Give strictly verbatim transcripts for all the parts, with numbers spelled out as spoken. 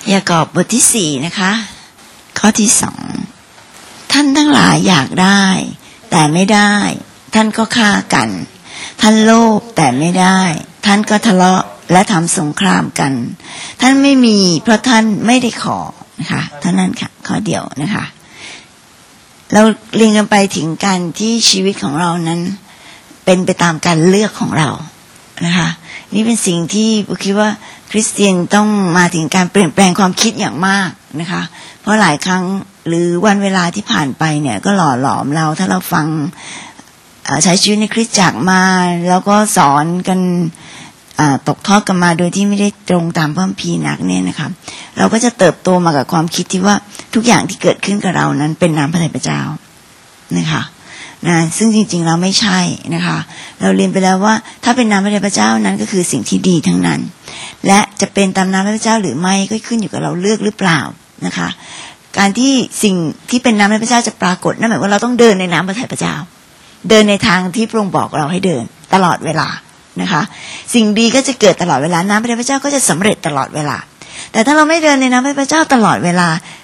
ยากอบบทที่สี่นะคะข้อที่สองท่านทั้งหลายอยากได้แต่ไม่ได้ท่านก็ฆ่ากันท่านโลภแต่ไม่ได้ท่านก็ทะเลาะและทำสงครามกันท่านไม่มีเพราะท่านไม่ได้ขอนะคะเท่านั้นค่ะข้อเดียวนะคะเราเรียนกันไปถึงการที่ชีวิตของเรานั้นเป็นไปตามการเลือกของเรานะคะนี่เป็นสิ่งที่ผมคิดว่าคริสเตียนต้องมาถึงการเปลี่ยนแปลงความคิดอย่างมากนะคะเพราะหลายครั้งหรือวันเวลาที่ผ่านไปเนี่ยก็หล่อหลอมเราถ้าเราฟังใช้ชีวิตในคริสตจักรมาแล้วก็สอนกันตกทอดกันมาโดยที่ไม่ได้ตรงตามพระคัมภีร์นักเนี่ยนะคะเราก็จะเติบโตมากับความคิดที่ว่าทุกอย่างที่เกิดขึ้นกับเรานั้นเป็นน้ำพระทัยพระเจ้านะคะนะซึ่งจริงๆเราไม่ใช่นะคะเราเรียนไปแล้วว่าถ้าเป็นน้ำพระทัยพระเจ้านั้นก็คือสิ่งที่ดีทั้งนั้นและจะเป็นตามน้ำพระทัยพระเจ้าหรือไม่ก็ขึ้นอยู่กับเราเลือกหรือเปล่านะคะการที่สิ่งที่เป็นน้ำพระทัยพระเจ้าจะปรากฏนั่นหมายว่าเราต้องเดินในน้ำพระทัยพระเจ้าเดินในทางที่พระองค์บอกเราให้เดินตลอดเวลานะคะสิ่งดีก็จะเกิดตลอดเวลาน้ำพระทัยพระเจ้าก็จะสำเร็จตลอดเวลาแต่ถ้าเราไม่เดินในน้ำพระทัยพระเจ้าตลอดเวลา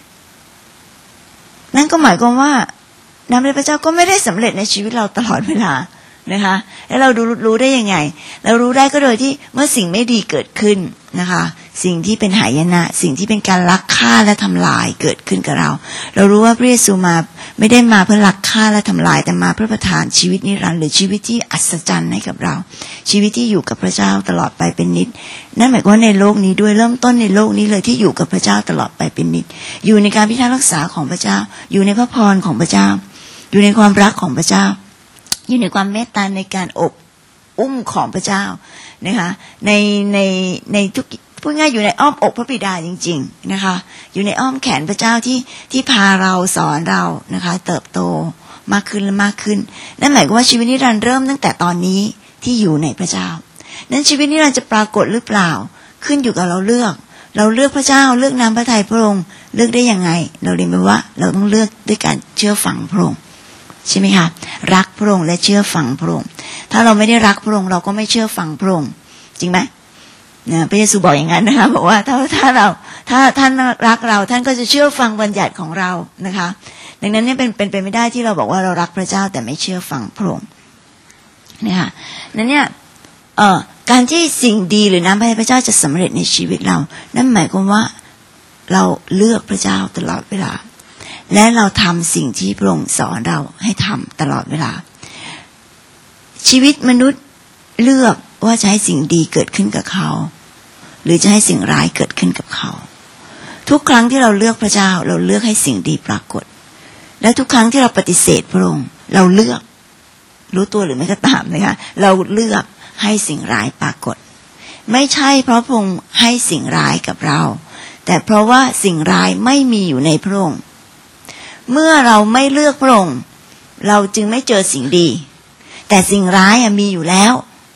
นั่นก็หมายความว่าน้ำพระทัยพระเจ้าก็ไม่ได้สำเร็จในชีวิตเราตลอดเวลานะคะแล้วเราดูรู้ได้ยังไงเรารู้ได้ก็โดยที่เมื่อสิ่งไม่ดีเกิดขึ้นนะคะสิ่งที่เป็นหายนะสิ่งที่เป็นการลักฆ่าและทำลายเกิดขึ้นกับเราเรารู้ว่าพระเยซูมาไม่ได้มาเพื่อลักฆ่าและทำลายแต่มาเพื่อประทานชีวิตนิรันดร์หรือชีวิตที่อัศจรรย์ให้กับเราชีวิตที่อยู่กับพระเจ้าตลอดไปเป็นนิจนั่นหมายความว่าในโลกนี้ด้วยเริ่มต้นในโลกนี้เลยที่อยู่กับพระเจ้าตลอดไปเป็นนิจอยู่ในการพิทักษ์รักษาของพระเจ้าอยู่ในพระพรของพระเจ้าอยู่ในความรักของพระเจ้าอยู่ในความเมตตาในการอบอุ้มของพระเจ้านะคะในในในทุกพูดง่ายอยู่ในอ้อมอกพระบิดาจริงๆนะคะอยู่ในอ้อมแขนพระเจ้าที่ที่พาเราสอนเรานะคะเติบโตมากขึ้นและมากขึ้นนั่นหมายความว่าชีวิตนิรันดร์เริ่มตั้งแต่ตอนนี้ที่อยู่ในพระเจ้านั้นชีวิตนิรันดร์จะปรากฏหรือเปล่าขึ้นอยู่กับเราเลือกเราเลือกพระเจ้าเลือกน้ำพระทัยพระองค์เลือกได้ยังไงเราเรียนไปว่าเราต้องเลือกด้วยการเชื่อฟังพระองค์ใช่ไหมคะรักพระองค์และเชื่อฟังพระองค์ถ้าเราไม่ได้รักพระองค์เราก็ไม่เชื่อฟังพระองค์จริงไหมนะพระเยซูบอกอย่างนั้นนะคะบอกว่าถ้าถ้าเราถ้าท่านรักเราท่านก็จะเชื่อฟังบัญญัติของเรานะคะดังนั้นเนี่ยเป็นเป็นไปไม่ได้ที่เราบอกว่าเรารักพระเจ้าแต่ไม่เชื่อฟังพระองค์นะคะนั้นเนี่ยเอ่อการที่สิ่งดีหรือน้ำพระทัยพระเจ้าจะสำเร็จในชีวิตเรานั่นหมายความว่าเราเลือกพระเจ้าตลอดเวลาและเราทำสิ่งที่พระองค์สอนเราให้ทำตลอดเวลาชีวิตมนุษย์เลือกว่าจะให้สิ่งดีเกิดขึ้นกับเขาหรือจะให้สิ่งร้ายเกิดขึ้นกับเขาทุกครั้งที่เราเลือกพระเจ้าเราเลือกให้สิ่งดีปรากฏและทุกครั้งที่เราปฏิเสธพระองค์เราเลือกรู้ตัวหรือไม่ก็ตามนะคะเราเลือกให้สิ่งร้ายปรากฏไม่ใช่เพราะพระองค์ให้สิ่งร้ายกับเราแต่เพราะว่าสิ่งร้ายไม่มีอยู่ในพระองค์เมื่อเราไม่เลือกพระองค์เราจึงไม่เจอสิ่งดีแต่สิ่งร้ายมีอยู่แล้ว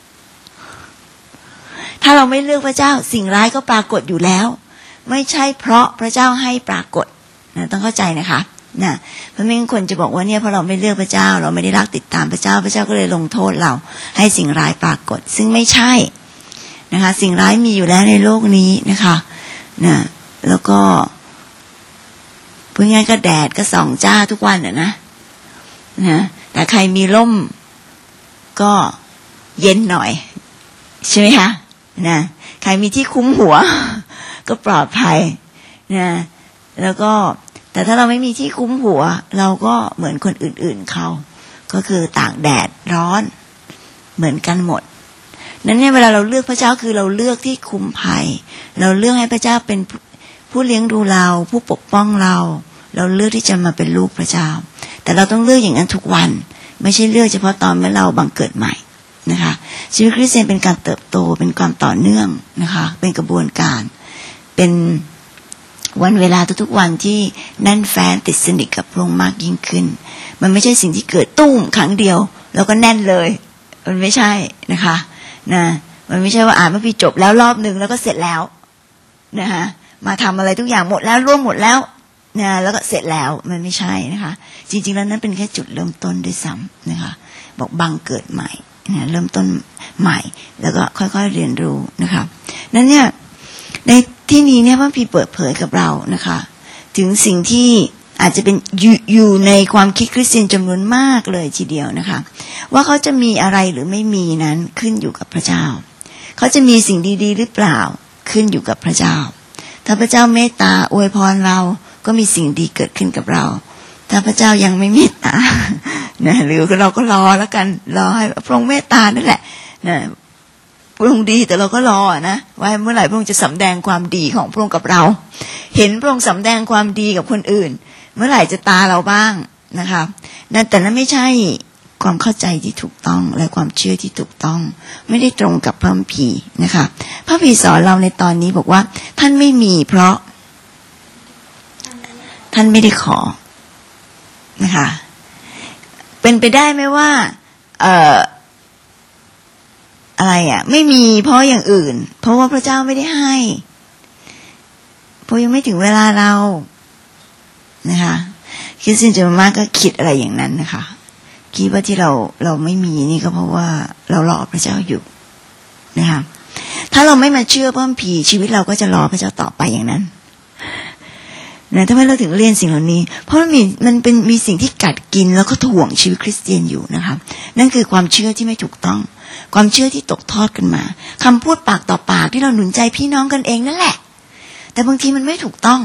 ถ้าเราไม่เลือกพระเจ้าสิ่งร้ายก็ปรากฏอยู่แล้วไม่ใช่เพราะพระเจ้าให้ปรากฏนะต้องเข้าใจนะคะนะเพราะไม่งั้นคนจะบอกว่าเนี่ยเพราะเราไม่เลือกพระเจ้าเราไม่ได้รักติดตามพระเจ้าพระเจ้าก็เลยลงโทษเราให้สิ่งร้ายปรากฏซึ่งไม่ใช่นะคะสิ่งร้ายมีอยู่แล้วในโลกนี้นะคะนะแล้วก็พูดง่ายก็แดดก็ส่องจ้าทุกวันอ่ะนะนะแต่ใครมีร่มก็เย็นหน่อยใช่ไหมคะนะใครมีที่คุ้มหัวก็ปลอดภัยนะแล้วก็แต่ถ้าเราไม่มีที่คุ้มหัวเราก็เหมือนคนอื่นๆเขาก็คือตากแดดร้อนเหมือนกันหมดนั้นเนี่ยเวลาเราเลือกพระเจ้าคือเราเลือกที่คุ้มภัยเราเลือกให้พระเจ้าเป็นผู้เลี้ยงดูเราผู้ปกป้องเราเราเลือกที่จะมาเป็นลูกพระเจ้าแต่เราต้องเลือกอย่างนั้นทุกวันไม่ใช่เลือกเฉพาะตอนเมื่อเราบังเกิดใหม่นะคะชีวิตคริสเตียนเป็นการเติบโตเป็นความต่อเนื่องนะคะเป็นกระบวนการเป็นวันเวลาทุกๆวันที่แน่นแฟ้นติดสนิทกับพระองค์มากยิ่งขึ้นมันไม่ใช่สิ่งที่เกิดตุ้มครั้งเดียวแล้วก็แน่นเลยมันไม่ใช่นะคะนะมันไม่ใช่ว่าอ่านพระคัมภีร์จบแล้วรอบนึงแล้วก็เสร็จแล้วนะคะมาทำอะไรทุกอย่างหมดแล้วร่วมหมดแล้วนะแล้วก็เสร็จแล้วมันไม่ใช่นะคะจริงๆแล้วนั้นเป็นแค่จุดเริ่มต้นด้วยซ้ำนะคะบอกบังเกิดใหม่นะเริ่มต้นใหม่แล้วก็ค่อยๆเรียนรู้นะคะนั้นเนี่ยในที่นี้เนี่ยพระพีเปิดเผยกับเรานะคะถึงสิ่งที่อาจจะเป็นอยู่ในความคิดคริสเตียนจำนวนมากเลยทีเดียวนะคะว่าเขาจะมีอะไรหรือไม่มีนั้นขึ้นอยู่กับพระเจ้าเขาจะมีสิ่งดีๆหรือเปล่าขึ้นอยู่กับพระเจ้าถ้าพระเจ้าเมตตาอวยพรเราก็มีสิ่งดีเกิดขึ้นกับเราถ้าพระเจ้ายังไม่เมตตานะหรือเราก็รอแล้วกันรอให้พระองค์เมตตานั่นแหละนะพระองค์ดีแต่เราก็รอนะว่าเมื่อไหร่พระองค์จะสำแดงความดีของพระองค์กับเราเห็นพระองค์สำแดงความดีกับคนอื่นเมื่อไหร่จะตาเราบ้างนะคะนั่นแต่นั้นไม่ใช่ความเข้าใจที่ถูกต้องและความเชื่อที่ถูกต้องไม่ได้ตรงกับพระคัมภีร์นะคะพระคัมภีร์สอนเราในตอนนี้บอกว่าท่านไม่มีเพราะท่านไม่ได้ขอนะคะเป็นไปได้ไหมว่าเอ่ออะไรอ่ะไม่มีเพราะอย่างอื่นเพราะว่าพระเจ้าไม่ได้ให้เพราะยังไม่ถึงเวลาเรานะคะคริสเตียนจำนวนมากก็คิดอะไรอย่างนั้นนะคะคิดว่าที่เราเราไม่มีนี่ก็เพราะว่าเรารอพระเจ้าอยู่นะคะถ้าเราไม่มาเชื่อพระคัมภีร์ชีวิตเราก็จะรอพระเจ้าต่อไปอย่างนั้นนะทำไมเราถึงเรียนสิ่งเหล่านี้เพราะมันมีมันเป็นมีสิ่งที่กัดกินแล้วก็ถ่วงชีวิตคริสเตียนอยู่นะคะนั่นคือความเชื่อที่ไม่ถูกต้องความเชื่อที่ตกทอดกันมาคำพูดปากต่อปากที่เราหนุนใจพี่น้องกันเองนั่นแหละแต่บางทีมันไม่ถูกต้อง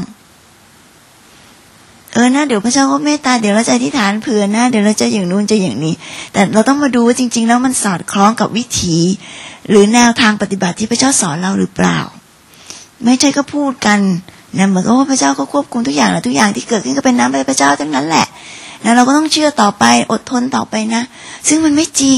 เออนะเดี๋ยวพระเจ้าก็เมตตาเดี๋ยวเราจะอธิษฐานเผื่อนะเดี๋ยวเราจะอย่างนู้นจะอย่างนี้แต่เราต้องมาดูว่าจริงๆแล้วมันสอดคล้องกับวิถีหรือแนวทางปฏิบัติที่พระเจ้าสอนเราหรือเปล่าไม่ใช่ก็พูดกันนะเหมือนกับว่าพระเจ้าก็ควบคุมทุกอย่างแหละทุกอย่างที่เกิดขึ้นก็เป็นน้ำพระเจ้าทั้งนั้นแหละนะเราก็ต้องเชื่อต่อไปอดทนต่อไปนะซึ่งมันไม่จริง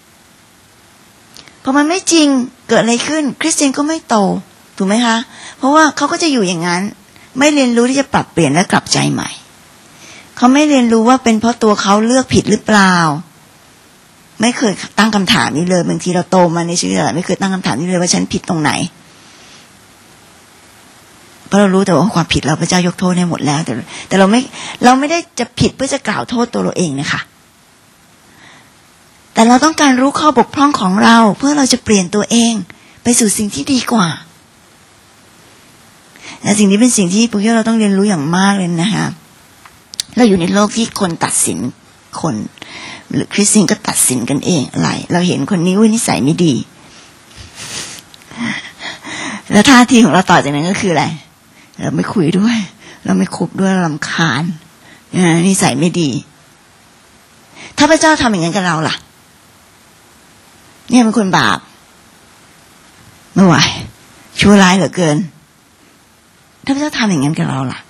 พอมันไม่จริงเกิดอะไรขึ้นคริสเตียนก็ไม่โตถูกไหมคะเพราะว่าเขาก็จะอยู่อย่างนั้นไม่เรียนรู้ที่จะปรับเปลี่ยนและกลับใจใหม่เขาไม่เรียนรู้ว่าเป็นเพราะตัวเขาเลือกผิดหรือเปล่าไม่เคยตั้งคำถามนี้เลยบางทีเราโตมาในชีวิตเราไม่เคยตั้งคำถามนี้เลยว่าฉันผิดตรงไหนเพราะเรารู้แต่ว่าความผิดเราพระเจ้ายกโทษให้หมดแล้วแต่แต่เราไม่เราไม่ได้จะผิดเพื่อจะกล่าวโทษตัวเราเองนะคะแต่เราต้องการรู้ข้อบกพร่องของเราเพื่อเราจะเปลี่ยนตัวเองไปสู่สิ่งที่ดีกว่าและสิ่งนี้เป็นสิ่งที่พวกเราต้องเรียนรู้อย่างมากเลยนะคะเราอยู่ในโลกที่คนตัดสินคนหรือคริสเตียนก็ตัดสินกันเองอะไรเราเห็นคนนี้วินิสัยไม่ดีแล้วท่าทีของเราต่อจากนั้นก็คืออะไรเราไม่คุยด้วยเราไม่คบด้วยเรารำคาญนิสัยไม่ดีถ้าพระเจ้าทำอย่างนั้นกับเราล่ะเนี่ยเป็นคนบาปไม่ไหวชั่วร้ายเหลือเกินถ้าพระเจ้าทำอย่างนั้นกับเราล่ะ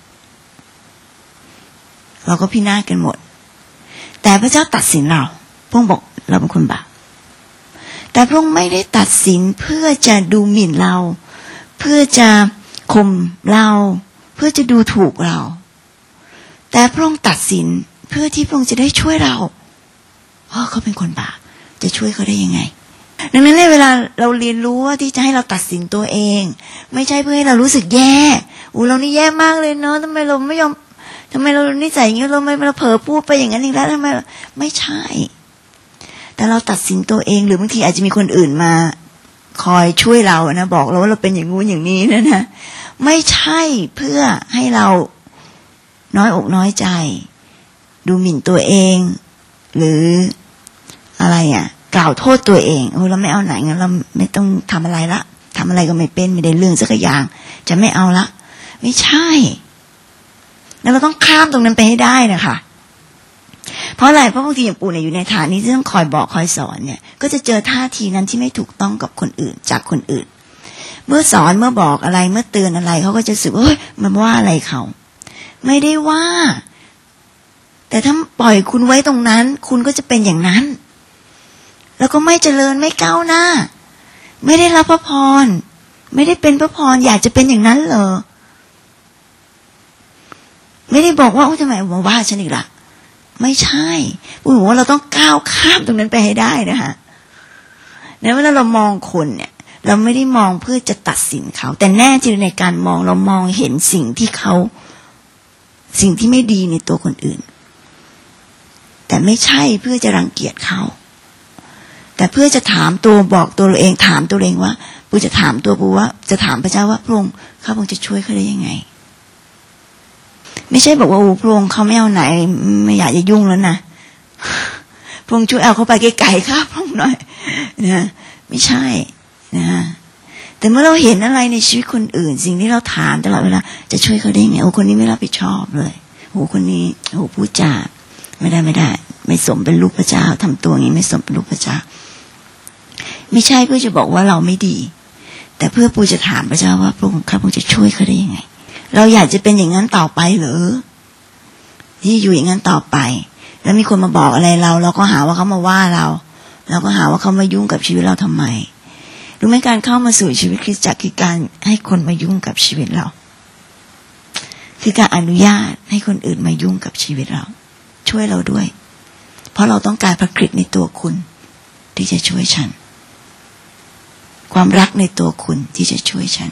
เราก็พินาศกันหมดแต่พระเจ้าตัดสินเราพระองค์บอกเราเป็นคนบาปแต่พระองค์ไม่ได้ตัดสินเพื่อจะดูหมิ่นเราเพื่อจะข่มเราเพื่อจะดูถูกเราแต่พระองค์ตัดสินเพื่อที่พระองค์จะได้ช่วยเราเพราะเขาเป็นคนบาปจะช่วยเขาได้ยังไงดังนั้นเวลาเราเรียนรู้ว่าที่จะให้เราตัดสินตัวเองไม่ใช่เพื่อให้เรารู้สึกแย่อู้เรานี่แย่มากเลยเนาะทำไมเราไม่ยอมทำไมเรานิสัยอย่างนี้เราไม่เราเผลอพูดไปอย่างนั้นอีกแล้วทำไมไม่ใช่แต่เราตัดสินตัวเองหรือบางทีอาจจะมีคนอื่นมาคอยช่วยเรานะบอกเราว่าเราเป็นอย่างงู้นอย่างนี้นะนะไม่ใช่เพื่อให้เราน้อยอกน้อยใจดูหมิ่นตัวเองหรืออะไรอ่ะกล่าวโทษตัวเองโอ้เราไม่เอาไหนงั้นเราไม่ต้องทำอะไรละทำอะไรก็ไม่เป็นไม่ได้เรื่องสักอย่างจะไม่เอาละไม่ใช่แล้วเราต้องข้ามตรงนั้นไปให้ได้นะคะเพราะอะไรเพราะบางทีอย่างปู่เนี่ยอยู่ในฐานนี้ที่ต้องคอยบอกคอยสอนเนี่ยก็จะเจอท่าทีนั้นที่ไม่ถูกต้องกับคนอื่นจากคนอื่นเมื่อสอนเมื่อบอกอะไรเมื่อเตือนอะไรเขาก็จะรู้สึกว่าเฮ้ยมันว่าอะไรเขาไม่ได้ว่าแต่ถ้าปล่อยคุณไว้ตรงนั้นคุณก็จะเป็นอย่างนั้นแล้วก็ไม่เจริญไม่ก้าวหน้าไม่ได้รับพระพรไม่ได้เป็นพระพรอยากจะเป็นอย่างนั้นเหรอไม่ได้บอกว่าโอ้ทำไมมาว่าฉันอีกล่ะไม่ใช่พูดว่าเราต้องก้าวข้ามตรงนั้นไปให้ได้นะคะในเวลาเรามองคนเนี่ยเราไม่ได้มองเพื่อจะตัดสินเขาแต่แน่จริงในการมองเรามองเห็นสิ่งที่เขาสิ่งที่ไม่ดีในตัวคนอื่นแต่ไม่ใช่เพื่อจะรังเกียจเขาแต่เพื่อจะถามตัวบอกตัวเราเองถามตัวเองว่าปูจะถามตัวปูว่าจะถามพระเจ้าว่าพระองค์ข้าพระองค์จะช่วยเขาได้ยังไงไม่ใช่บอกว่าโอ้พระองค์เขาไม่เอาไหนไม่อยากจะยุ่งแล้วนะพระองค์ช่วยเอาเขาไปไกลๆข้าพระองค์หน่อยนะไม่ใช่นะแต่เมื่อเราเห็นอะไรในชีวิตคนอื่นสิ่งที่เราถามตลอดเวลาจะช่วยเขาได้ไงโอ้คนนี้ไม่รับผิดชอบเลยโอ้คนนี้โอ้พูดจาไม่ได้ไม่ได้ไม่สมเป็นลูกพระเจ้าทำตัวอย่างนี้ไม่สมเป็นลูกพระเจ้าไม่ใช่เพื่อจะบอกว่าเราไม่ดีแต่เพื่อปูจะถามพระเจ้าว่าพระองค์ข้าพระองค์จะช่วยเขาได้ยังไงเราอยากจะเป็นอย่างนั้นต่อไปหรือที่อยู่อย่างนั้นต่อไปแล้วมีคนมาบอกอะไรเราเราก็หาว่าเขามาว่าเราเราก็หาว่าเขามายุ่งกับชีวิตเราทำไมรู้ไหมการเข้ามาสู่ชีวิตคริสตจักรคือการให้คนมายุ่งกับชีวิตเราคือการอนุญาตให้คนอื่นมายุ่งกับชีวิตเราช่วยเราด้วยเพราะเราต้องการพระคริสต์ในตัวคุณที่จะช่วยฉันความรักในตัวคุณที่จะช่วยฉัน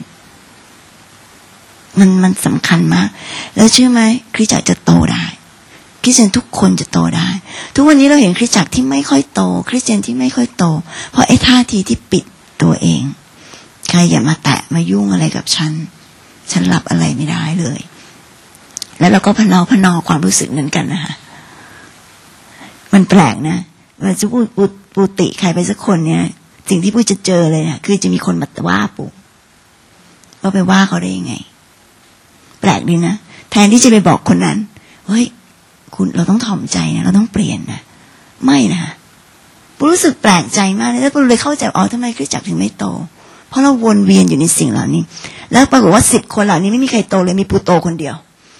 มันมันสำคัญมากแล้วเชื่อไหมคริสตจักรจะโตได้คริสเตียนทุกคนจะโตได้ทุกวันนี้เราเห็นคริสตจักรที่ไม่ค่อยโตคริสเตียนที่ไม่ค่อยโตเพราะไอ้ท่าทีที่ปิดตัวเองใครอย่ามาแตะมายุ่งอะไรกับฉันฉันรับอะไรไม่ได้เลยแล้วเราก็พนอพนอความรู้สึกนั้นกันนะคะมันแปลกนะเวลาจะพูดปูติใครไปสักคนเนี่ยสิ่งที่ปูจะเจอเลยนะคือจะมีคนมาว่าปูว่าไปว่าเขาได้ยังไงแปลกดีนะแทนที่จะไปบอกคนนั้นเฮ้ยคุณเราต้องถ่อมใจนะเราต้องเปลี่ยนนะไม่นะปูรู้สึกแปลกใจมากเลยแล้วปูเลยเข้าใจอ๋อทำไมคริสตจักรถึงไม่โตเพราะเราวนเวียนอยู่ในสิ่งเหล่านี้แล้วปรากฏว่าสิบคนเหล่านี้ไม่มีใครโตเลยมีปูโตคนเดียว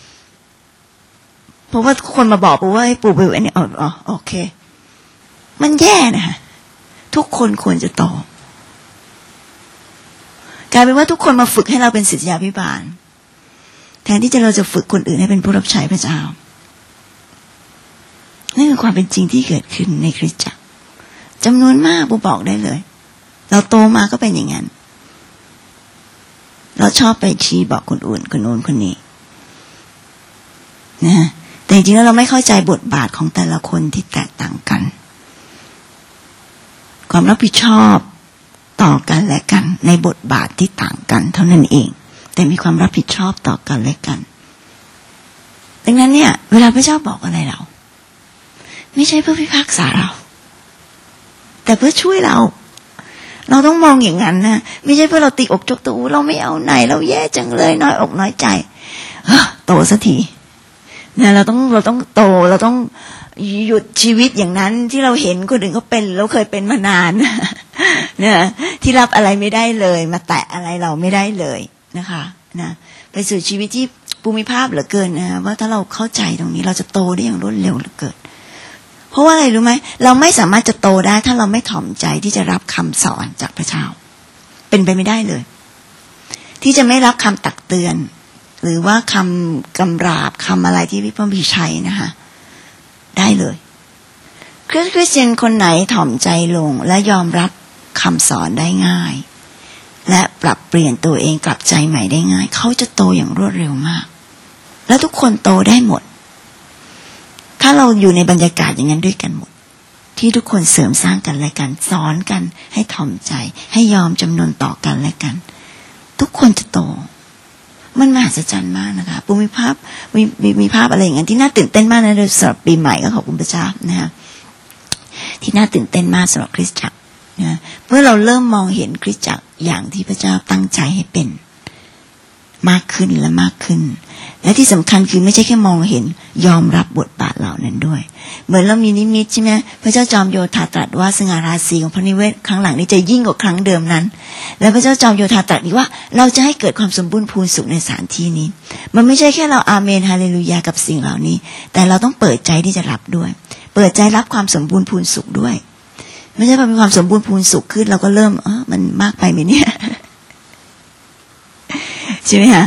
เพราะว่าคนมาบอกปูว่าให้ปูไปอันนี้อ๋อโอเคมันแย่นะทุกคนควรจะโตกลายเป็นว่าทุกคนมาฝึกให้เราเป็นศิษยาภิบาลแทนที่จะเราจะฝึกคนอื่นให้เป็นผู้รับใช้พระเจ้านี่คือความเป็นจริงที่เกิดขึ้นในคริสตจักรจำนวนมากปูบอกได้เลยเราโตมาก็เป็นอย่างนั้นเราชอบไปชี้บอกคนอื่นคนโน้นคนนี้นะแต่จริงๆแล้วเราไม่เข้าใจบทบาทของแต่ละคนที่แตกต่างกันความรับผิดชอบต่อกันและกันในบทบาทที่ต่างกันเท่านั้นเองแต่มีความรับผิดชอบต่อกันและกันดังนั้นเนี่ยเวลาพระเจ้าบอกอะไรเราไม่ใช่เพื่อพิพากษาเราแต่เพื่อช่วยเราเราต้องมองอย่างนั้นนะไม่ใช่เพื่อเราตีอกจกตัวเราไม่เอาไหนเราแย่จังเลยน้อยอกน้อยใจเฮ้อโตสักทีเนี่ยเราต้องเราต้องโตเราต้องหยุดชีวิตอย่างนั้นที่เราเห็นคนอื่นเขาเป็นเราเคยเป็นมานานเนี่ยที่รับอะไรไม่ได้เลยมาแตะอะไรเราไม่ได้เลยนะคะนะไปสู่ชีวิตที่ภูมิภาพเหลือเกินนะว่าถ้าเราเข้าใจตรงนี้เราจะโตได้อย่างรวดเร็วเหลือเกินเพราะว่าอะไรรู้ไหมเราไม่สามารถจะโตได้ถ้าเราไม่ถ่อมใจที่จะรับคำสอนจากพระเจ้าเป็นไปไม่ได้เลยที่จะไม่รับคำตักเตือนหรือว่าคำกำราบคำอะไรที่พระบิดาใช้นะคะได้เลยคริสเตียนคนไหนถ่อมใจลงและยอมรับคำสอนได้ง่ายและปรับเปลี่ยนตัวเองกลับใจใหม่ได้ง่ายเขาจะโตอย่างรวดเร็วมากแล้วทุกคนโตได้หมดถ้าเราอยู่ในบรรยากาศอย่างนั้นด้วยกันหมดที่ทุกคนเสริมสร้างกันและกันสอนกันให้ถ่อมใจให้ยอมจำนนต่อกันและกันทุกคนจะโตมันมหัศจรรย์มากนะคะปูมีภาพมีมีมีภาพอะไรอย่างนั้นที่น่าตื่นเต้นมากนะสำหรับปีใหม่ก็ขอบคุณพระเจ้านะคะที่น่าตื่นเต้นมากสำหรับคริสตจักรนะเมื่อเราเริ่มมองเห็นคริสตจักรอย่างที่พระเจ้าตั้งใจให้เป็นมากขึ้นและมากขึ้นและที่สำคัญคือไม่ใช่แค่มองเห็นยอมรับบทบาทเหล่านั้นด้วยเหมือนเรามีนิมิตใช่ไหมพระเจ้าจอมโยธาตรัสว่าสง่าราศีของพระนิเวศครั้งหลังนี้จะยิ่งกว่าครั้งเดิมนั้นและพระเจ้าจอมโยธาตรัสอีกว่าเราจะให้เกิดความสมบูรณ์พูนสุขในสถานที่นี้มันไม่ใช่แค่เราอาเมนฮาเลลูยากับสิ่งเหล่านี้แต่เราต้องเปิดใจที่จะรับด้วยเปิดใจรับความสมบูรณ์พูนสุขด้วยไม่ใช่พอมีความสมบูรณ์พูนสุขขึ้นเราก็เริ่มเออมันมากไปไหมเนี่ยใช่ไหมฮะ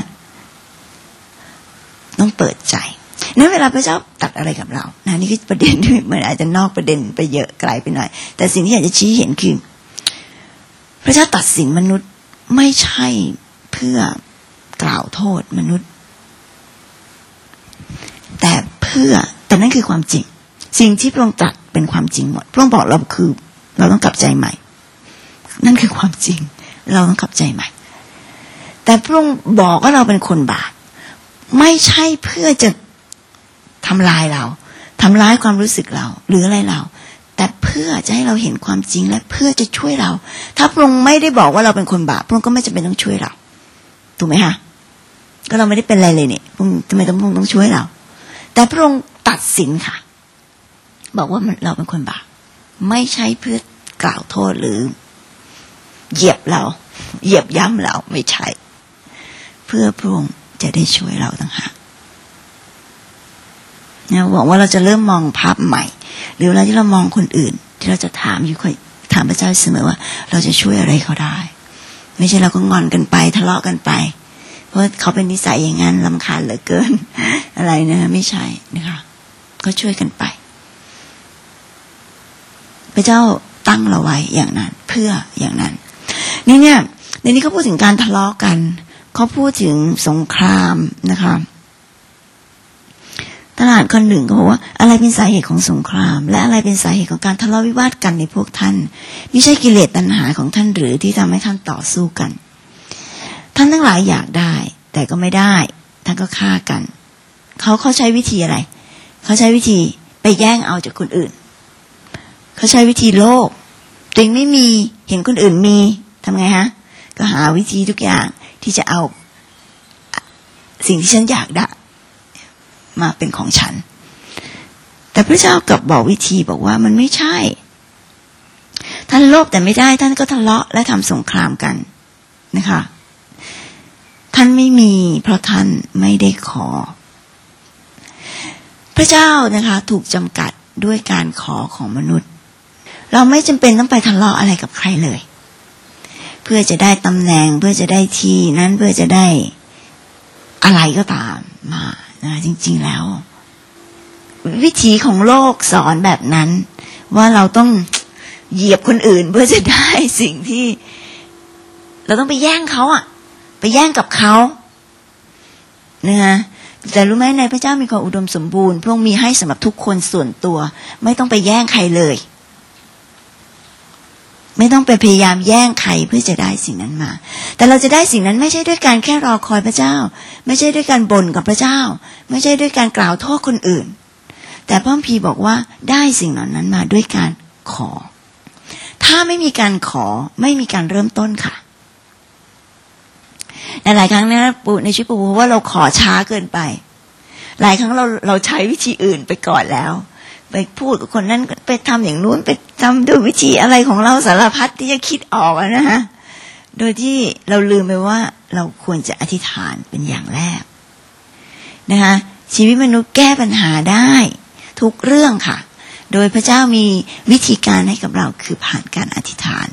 ต้องเปิดใจนั้นเวลาพระเจ้าตรัสอะไรกับเรานะนี่คือประเด็นที่มันอาจจะนอกประเด็นไปเยอะไกลไปหน่อยแต่สิ่งที่อยากจะชี้เห็นคือพระเจ้าตัดสินมนุษย์ไม่ใช่เพื่อกล่าวโทษมนุษย์แต่เพื่อแต่นั่นคือความจริงสิ่งที่พระองค์ตรัสเป็นความจริงหมดพระองค์บอกเราคือเราต้องกลับใจใหม่นั่นคือความจริงเราต้องกลับใจใหม่แต่พระองค์บอกว่าเราเป็นคนบาปไม่ใช่เพื่อจะทำลายเราทำร้ายความรู้สึกเราหรืออะไรเราแต่เพื่อจะให้เราเห็นความจริงและเพื่อจะช่วยเราถ้าพระองค์ไม่ได้บอกว่าเราเป็นคนบาปพระองค์ก็ไม่จำเป็นต้องช่วยเราถูกไหมคะก็เราไม่ได้เป็นอะไรเลยเนี่ยพระองค์ทำไมต้องพระองค์ต้องช่วยเราแต่พระองค์ตัดสินค่ะบอกว่าเราเป็นคนบาปไม่ใช่เพื่อกล่าวโทษหรือเหยียบเราเหยียบย่ำเราไม่ใช่เพื่อพระองค์จะได้ช่วยเราต่างหากนะหวังว่าเราจะเริ่มมองภาพใหม่หรือเวลาที่เรามองคนอื่นที่เราจะถามอยู่ค่อยถามพระเจ้าเสมอว่าเราจะช่วยอะไรเขาได้ไม่ใช่เราก็งอนกันไปทะเลาะกันไปเพราะเขาเป็นนิสัยอย่างนั้นรำคาญเหลือเกินอะไรนะไม่ใช่นะคะก็ช่วยกันไปพระเจ้าตั้งเราไว้อย่างนั้นเพื่ออย่างนั้นนี่เนี่ยในนี้เขาพูดถึงการทะเลาะกันเขาพูดถึงสงครามนะคะตลาดคนหนึ่งก็บอกว่าอะไรเป็นสาเหตุของสงครามและอะไรเป็นสาเหตุของการทะเลาะวิวาทกันในพวกท่านไม่ใช่กิเลสตัณหาของท่านหรือที่ทำให้ท่านต่อสู้กันท่านทั้งหลายอยากได้แต่ก็ไม่ได้ท่านก็ฆ่ากันเขาเขาใช้วิธีอะไรเขาใช้วิธีไปแย่งเอาจากคนอื่นเขาใช้วิธีโลภตัวเองไม่มีเห็นคนอื่นมีทำไงฮะก็หาวิธีทุกอย่างที่จะเอาสิ่งที่ฉันอยากได้มาเป็นของฉันแต่พระเจ้ากลับบอกวิธีบอกว่ามันไม่ใช่ท่านโลภแต่ไม่ได้ท่านก็ทะเลาะและทำสงครามกันนะคะท่านไม่มีเพราะท่านไม่ได้ขอพระเจ้านะคะถูกจำกัดด้วยการขอของมนุษย์เราไม่จำเป็นต้องไปทะเลาะอะไรกับใครเลยเพื่อจะได้ตำแหน่งเพื่อจะได้ที่นั้นเพื่อจะได้อะไรก็ตามมานะจริงๆแล้ววิถีของโลกสอนแบบนั้นว่าเราต้องเหยียบคนอื่นเพื่อจะได้สิ่งที่เราต้องไปแย่งเขาอะไปแย่งกับเขานะแต่รู้ไหมในพระเจ้ามีความอุดมสมบูรณ์พระองค์มีให้สำหรับทุกคนส่วนตัวไม่ต้องไปแย่งใครเลยไม่ต้องไปพยายามแย่งใครเพื่อจะได้สิ่งนั้นมาแต่เราจะได้สิ่งนั้นไม่ใช่ด้วยการแค่รอคอยพระเจ้าไม่ใช่ด้วยการบ่นกับพระเจ้าไม่ใช่ด้วยการกล่าวโทษคนอื่นแต่พระคัมภีร์บอกว่าได้สิ่งเหล่านั้นมาด้วยการขอถ้าไม่มีการขอไม่มีการเริ่มต้นค่ะในหลายครั้งนะในชีวิตปู่ว่าเราขอช้าเกินไปหลายครั้งเราเราใช้วิธีอื่นไปก่อนแล้วไปพูดกับคนนั้นไปทำอย่างนู้นไปทำด้วยวิธีอะไรของเราสารพัดที่จะคิดออกนะฮะโดยที่เราลืมไปว่าเราควรจะอธิษฐานเป็นอย่างแรกนะคะชีวิตมนุษย์แก้ปัญหาได้ทุกเรื่องค่ะโดยพระเจ้ามีวิธีการให้กับเราคือผ่านการอธิษฐาน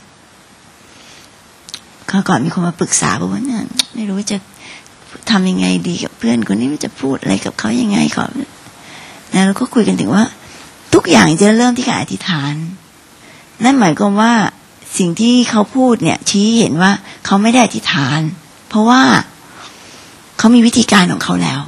ก็ก่อนมีคนมาปรึกษาบอกว่าเนี่ยไม่รู้จะทำยังไงดีกับเพื่อนคนนี้จะพูดอะไรกับเขายังไงขอนะแล้วก็คุยกันถึงว่าทุกอย่างจะเริ่มที่การอธิษฐานนั่นหมายความว่าสิ่งที่เขาพูดเนี่ยชี้เห็นว่าเขาไม่ได้อธิษฐานเพราะว่าเขามีวิธีการของเขาแล้ว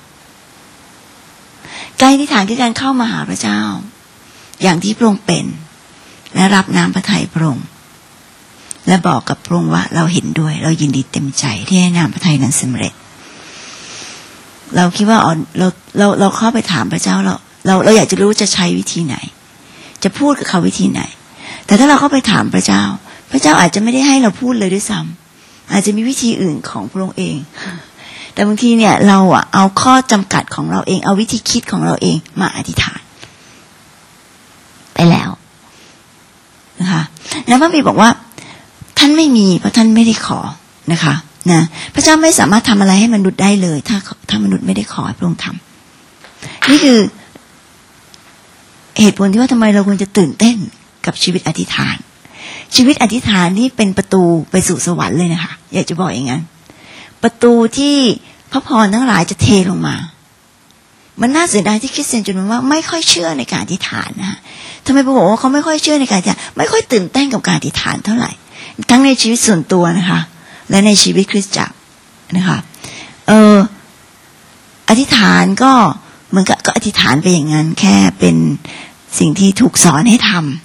การอธิษฐานคือการเข้ามาหาพระเจ้าอย่างที่พระองค์เป็นและรับน้ำพระทัยพระองค์และบอกกับพระองค์ว่าเราเห็นด้วยเรายินดีเต็มใจที่ให้น้ำพระทัยนั้นสำเร็จเราคิดว่าเราเราเราเข้าไปถามพระเจ้าเราเราเราอยากจะรู้จะใช้วิธีไหนจะพูดกับเขาวิธีไหนแต่ถ้าเราเข้าไปถามพระเจ้าพระเจ้าอาจจะไม่ได้ให้เราพูดเลยด้วยซ้ำอาจจะมีวิธีอื่นของพระองค์เองแต่บางทีเนี่ยเราอะเอาข้อจำกัดของเราเองเอาวิธีคิดของเราเองมาอธิษฐานไปแล้วนะคะแล้วพระบิดาบอกว่าท่านไม่มีเพราะท่านไม่ได้ขอนะคะนะพระเจ้าไม่สามารถทำอะไรให้มนุษย์ได้เลยถ้าถ้ามนุษย์ไม่ได้ขอให้พระองค์ทำนี่คือเหตุผลที่ว่าทำไมเราควรจะตื่นเต้นกับชีวิตอธิษฐานชีวิตอธิษฐานนี่เป็นประตูไปสู่สวรรค์เลยนะคะอยากจะบอกอย่างนั้นประตูที่พระพรทั้งหลายจะเทลงมามันน่าเสียดายที่คริสเตียนจำนวนมากไม่ค่อยเชื่อในการอธิษฐานนะทำไมบอกว่าเขาไม่ค่อยเชื่อในการอธิษฐานไม่ค่อยตื่นเต้นกับการอธิษฐานเท่าไหร่ทั้งในชีวิตส่วนตัวนะคะและในชีวิตคริสตจักรนะคะเอออธิษฐานก็เหมือนกับก็อธิษฐานไปอย่างนั้นแค่เป็นสิ่งที่ถูกสอนให้ท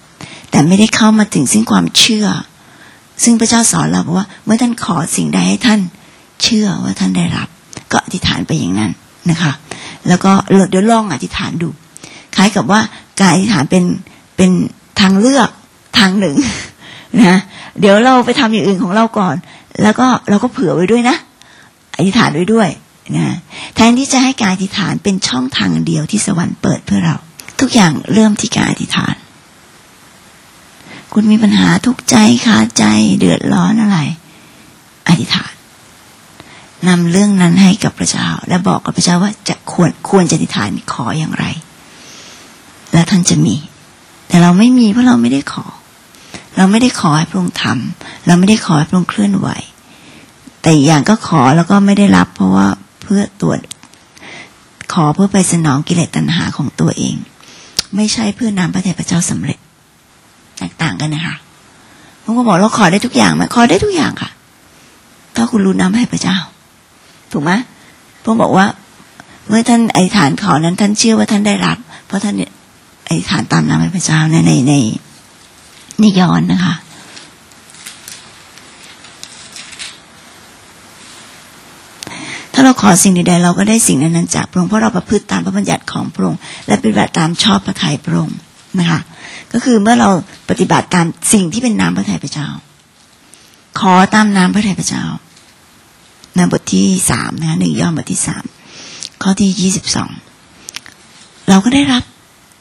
แต่ไม่ได้เข้ามาถึงซึ่งความเชื่อซึ่งพระเจ้าสอนเราบอกว่าเมื่อท่านขอสิ่งใดให้ท่านเชื่อว่าท่านได้รับก็อธิษฐานไปอย่างนั้นนะคะแล้วก็เดี๋ยวลองอธิษฐานดูคล้ายกับว่าการอธิษฐานเป็นเป็นทางเลือกทางหนึ่งนะเดี๋ยวเราไปทำอย่างอื่นของเราก่อนแล้วก็เราก็เผื่อไว้ด้วยนะอธิษฐานไว้ด้วยนะแทนที่จะให้การอธิษฐานเป็นช่องทางเดียวที่สวรรค์เปิดเพื่อเราทุกอย่างเริ่มที่การอธิษฐานคุณมีปัญหาทุกข์ใจขาดใจเดือดร้อนอะไรอธิษฐานนำเรื่องนั้นให้กับพระเจ้าและบอกกับพระเจ้าว่าจะควรควรจะอธิษฐานขออย่างไรและท่านจะมีแต่เราไม่มีเพราะเราไม่ได้ขอเราไม่ได้ขอให้พระองค์ทำเราไม่ได้ขอให้พระองค์เคลื่อนไหวแต่อย่างก็ขอแล้วก็ไม่ได้รับเพราะว่าเพื่อตรวจขอเพื่อไปสนองกิเลสตัณหาของตัวเองไม่ใช่เพื่อนำพระทัยพระเจ้าสำเร็จแตกต่างกันนะคะผมก็บอกเราขอได้ทุกอย่างไหมขอได้ทุกอย่างค่ะถ้าคุณรู้นำให้พระเจ้าถูกไหมผมบอกว่าเมื่อท่านอธิษฐานขอนั้นท่านเชื่อว่าท่านได้รับเพราะท่านอธิษฐานตามนำให้พระเจ้าในในในนิยอนนะคะถ้าเราขอสิ่งใดๆเราก็ได้สิ่งนั้นจากพระองค์เพราะเราประพฤติตามพระบัญญัติของพระองค์และปฏิบัติตามชอบพระทัยพระองค์นะคะก็คือเมื่อเราปฏิบัติตามสิ่งที่เป็นน้ำพระทัยพระเจ้าขอตามน้ำพระทัยพระเจ้าในบทที่สามนะคะหนึ่งยอห์นบทที่สามข้อที่ยี่สิบสองเราก็ได้รับ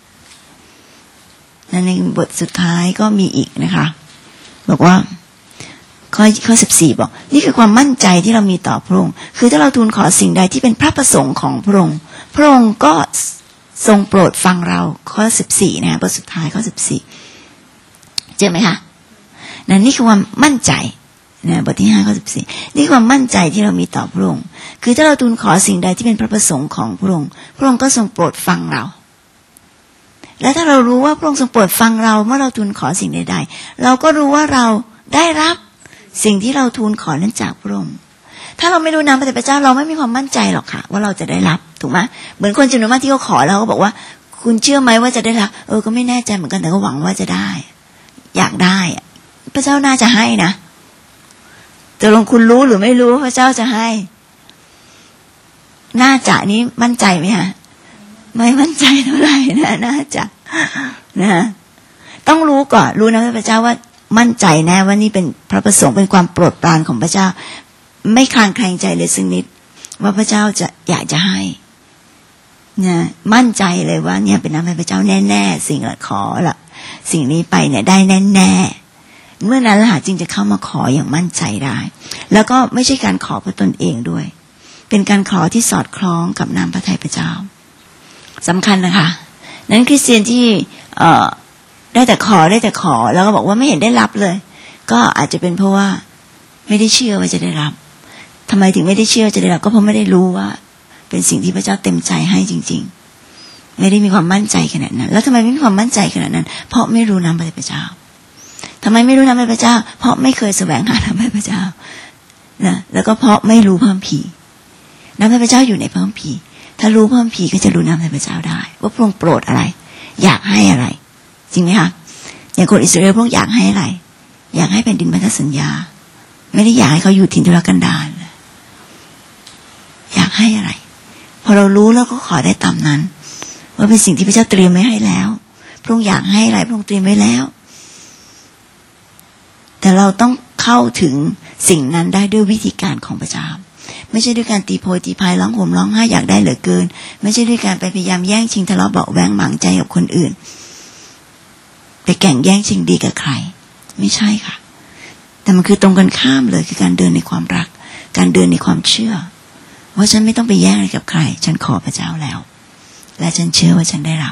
ในบทสุดท้ายก็มีอีกนะคะบอกว่าข้อข้อสิบสี่บอกนี่คือความมั่นใจที่เรามีต่อพระองค์คือถ้าเราทูลขอสิ่งใดที่เป็นพระประสงค์ของพระองค์พระองค์ก็ทรงโปรดฟังเราข้อสิบสี่นะบทสุดท้ายข้อสิบสี่เจอไหมคะนั่นนี่คือความมั่นใจนะบทที่ห้าข้อสิบสี่นี่คือความมั่นใจที่เรามีต่อพระองค์คือถ้าเราทูลขอสิ่งใดที่เป็นพระประสงค์ของพระองค์พระองค์ก็ทรงโปรดฟังเราและถ้าเรารู้ว่าพระองค์ทรงโปรดฟังเราเมื่อเราทูลขอสิ่งใดๆเราก็รู้ว่าเราได้รับสิ่งที่เราทูลขอนั้นจากพระองค์ถ้าเราไม่รู้นามพระทัยพระเจ้าเราไม่มีความมั่นใจหรอกค่ะว่าเราจะได้รับถูกไหมเหมือนคนจำนวนมากที่เขาขอแล้วเขาบอกว่าคุณเชื่อไหมว่าจะได้รับเออก็ไม่แน่ใจเหมือนกันแต่ก็หวังว่าจะได้อยากได้พระเจ้าน่าจะให้นะแต่ลงคุณรู้หรือไม่รู้พระเจ้าจะให้น่าจะนี้มั่นใจไหมฮะไม่มั่นใจเท่าไหร่นะน่าจะนะต้องรู้ก่อนรู้นะพระเจ้าว่ามั่นใจแน่ว่านี่เป็นพระประสงค์เป็นความโปรดปรานของพระเจ้าไม่คลางแคลงใจเลยสักนิดว่าพระเจ้าจะอยากจะให้นะมั่นใจเลยว่าเนี่ยเป็นน้ำให้พระเจ้าแน่ๆสิ่งละขอละสิ่งนี้ไปเนี่ยได้แน่ๆเมื่อนั้นล่ะจึงจะเข้ามาขออย่างมั่นใจได้แล้วก็ไม่ใช่การขอเพื่อตนเองด้วยเป็นการขอที่สอดคล้องกับน้ำพระทัยพระเจ้าสำคัญนะคะนั้นคริสเตียนที่เอ่อได้แต่ขอได้แต่ขอแล้วก็บอกว่าไม่เห็นได้รับเลยก็อาจจะเป็นเพราะว่าไม่ได้เชื่อว่าจะได้รับทำไมถึงไม่ได้เชื่อจะได้รับก็เพราะไม่ได้รู้ว่าเป็นสิ่งที่พระเจ้าเต็มใจให้จริงๆไม่ได้มีความมั่นใจขนาดนั้นแล้วทำไมไม่มีความมั่นใจขนาดนั้นเพราะไม่รู้น้ำพระทัยพระเจ้าทำไมไม่รู้น้ำพระทัยพระเจ้าเพราะไม่เคยแสวงหาน้ำพระทัยพระเจ้านะแล้วก็เพราะไม่รู้พระคัมภีร์น้ำพระทัยพระเจ้าอยู่ในพระคัมภีร์ถ้ารู้พระคัมภีร์ก็จะรู้น้ำพระทัยพระเจ้าได้ว่าพระองค์โปรดอะไรอยากให้อะไรจริงไหมคะอย่างคนอิสราเอลพวกอยากให้อะไรอยากให้แผ่นดินพันธสัญญาไม่ได้อยากให้เขาอยู่ถิ่นทุรกันดารอยากให้อะไรพอเรารู้แล้วก็ขอได้ตามนั้นว่าเป็นสิ่งที่พระเจ้าเตรียมไว้ให้แล้วพระองค์อยากให้อะไรพระองค์เตรียมไว้แล้วแต่เราต้องเข้าถึงสิ่งนั้นได้ด้วยวิธีการของพระเจ้าไม่ใช่ด้วยการตีโพยตีพายร้องห่มร้องไห้อยากได้เหลือเกินไม่ใช่ด้วยการไปพยายามแย่งชิงทะเลาะเบาะแว้งหมางใจกับคนอื่นไปแข่งแย่งชิงดีกับใครไม่ใช่ค่ะแต่มันคือตรงกันข้ามเลยคือการเดินในความรักการเดินในความเชื่อว่าฉันไม่ต้องไปแย่งอะไรกับใครฉันขอพระเจ้าแล้วและฉันเชื่อว่าฉันได้รับ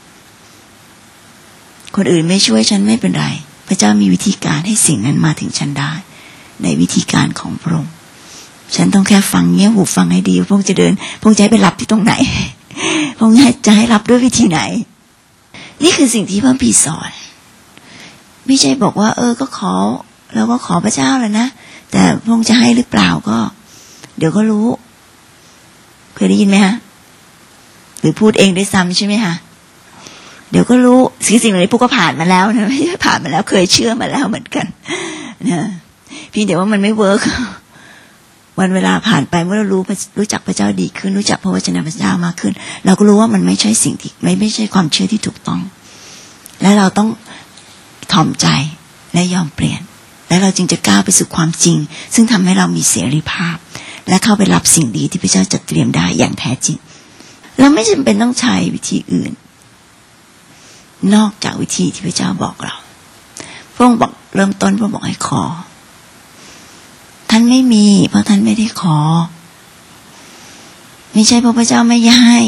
คนอื่นไม่ช่วยฉันไม่เป็นไรพระเจ้ามีวิธีการให้สิ่งนั้นมาถึงฉันได้ในวิธีการของพระองค์ฉันต้องแค่ฟังเงี้ยหูฟังให้ดีพระองค์จะเดินพระองค์จะให้ไปรับที่ตรงไหนพระองค์จะให้รับด้วยวิธีไหนนี่คือสิ่งที่พระพี่สอนไม่ใช่บอกว่าเออก็ขอเราก็ขอพระเจ้าแล้วนะแต่พระองค์จะให้หรือเปล่าก็เดี๋ยวก็รู้เคยได้ยินไหมฮะหรือพูดเองได้ซ้ำใช่ไหมฮะเดี๋ยวก็รู้สิ่งสิ่งเหล่านี้พวกก็ผ่านมาแล้วนะไม่ใช่ผ่านมาแล้วเคยเชื่อมาแล้วเหมือนกันนะเพียงแต่ว่ามันไม่เวิร์กวันเวลาผ่านไปเมื่อเรารู้รู้จักพระเจ้าดีขึ้นรู้จักพระวจนะพระเจ้ามากขึ้นเราก็รู้ว่ามันไม่ใช่สิ่งที่ไม่ไม่ใช่ความเชื่อที่ถูกต้องและเราต้องถ่อมใจและยอมเปลี่ยนและเราจึงจะก้าวไปสู่ความจริงซึ่งทำให้เรามีเสรีภาพและเข้าไปรับสิ่งดีที่พระเจ้าจัดเตรียมได้อย่างแท้จริงเราไม่จำเป็นต้องใช้วิธีอื่นนอกจากวิธีที่พระเจ้าบอกเราพระองค์บอกเริ่มต้นพระองค์บอกให้ขอท่านไม่มีเพราะท่านไม่ได้ขอไม่ใช่เพราะพระเจ้าไม่ให้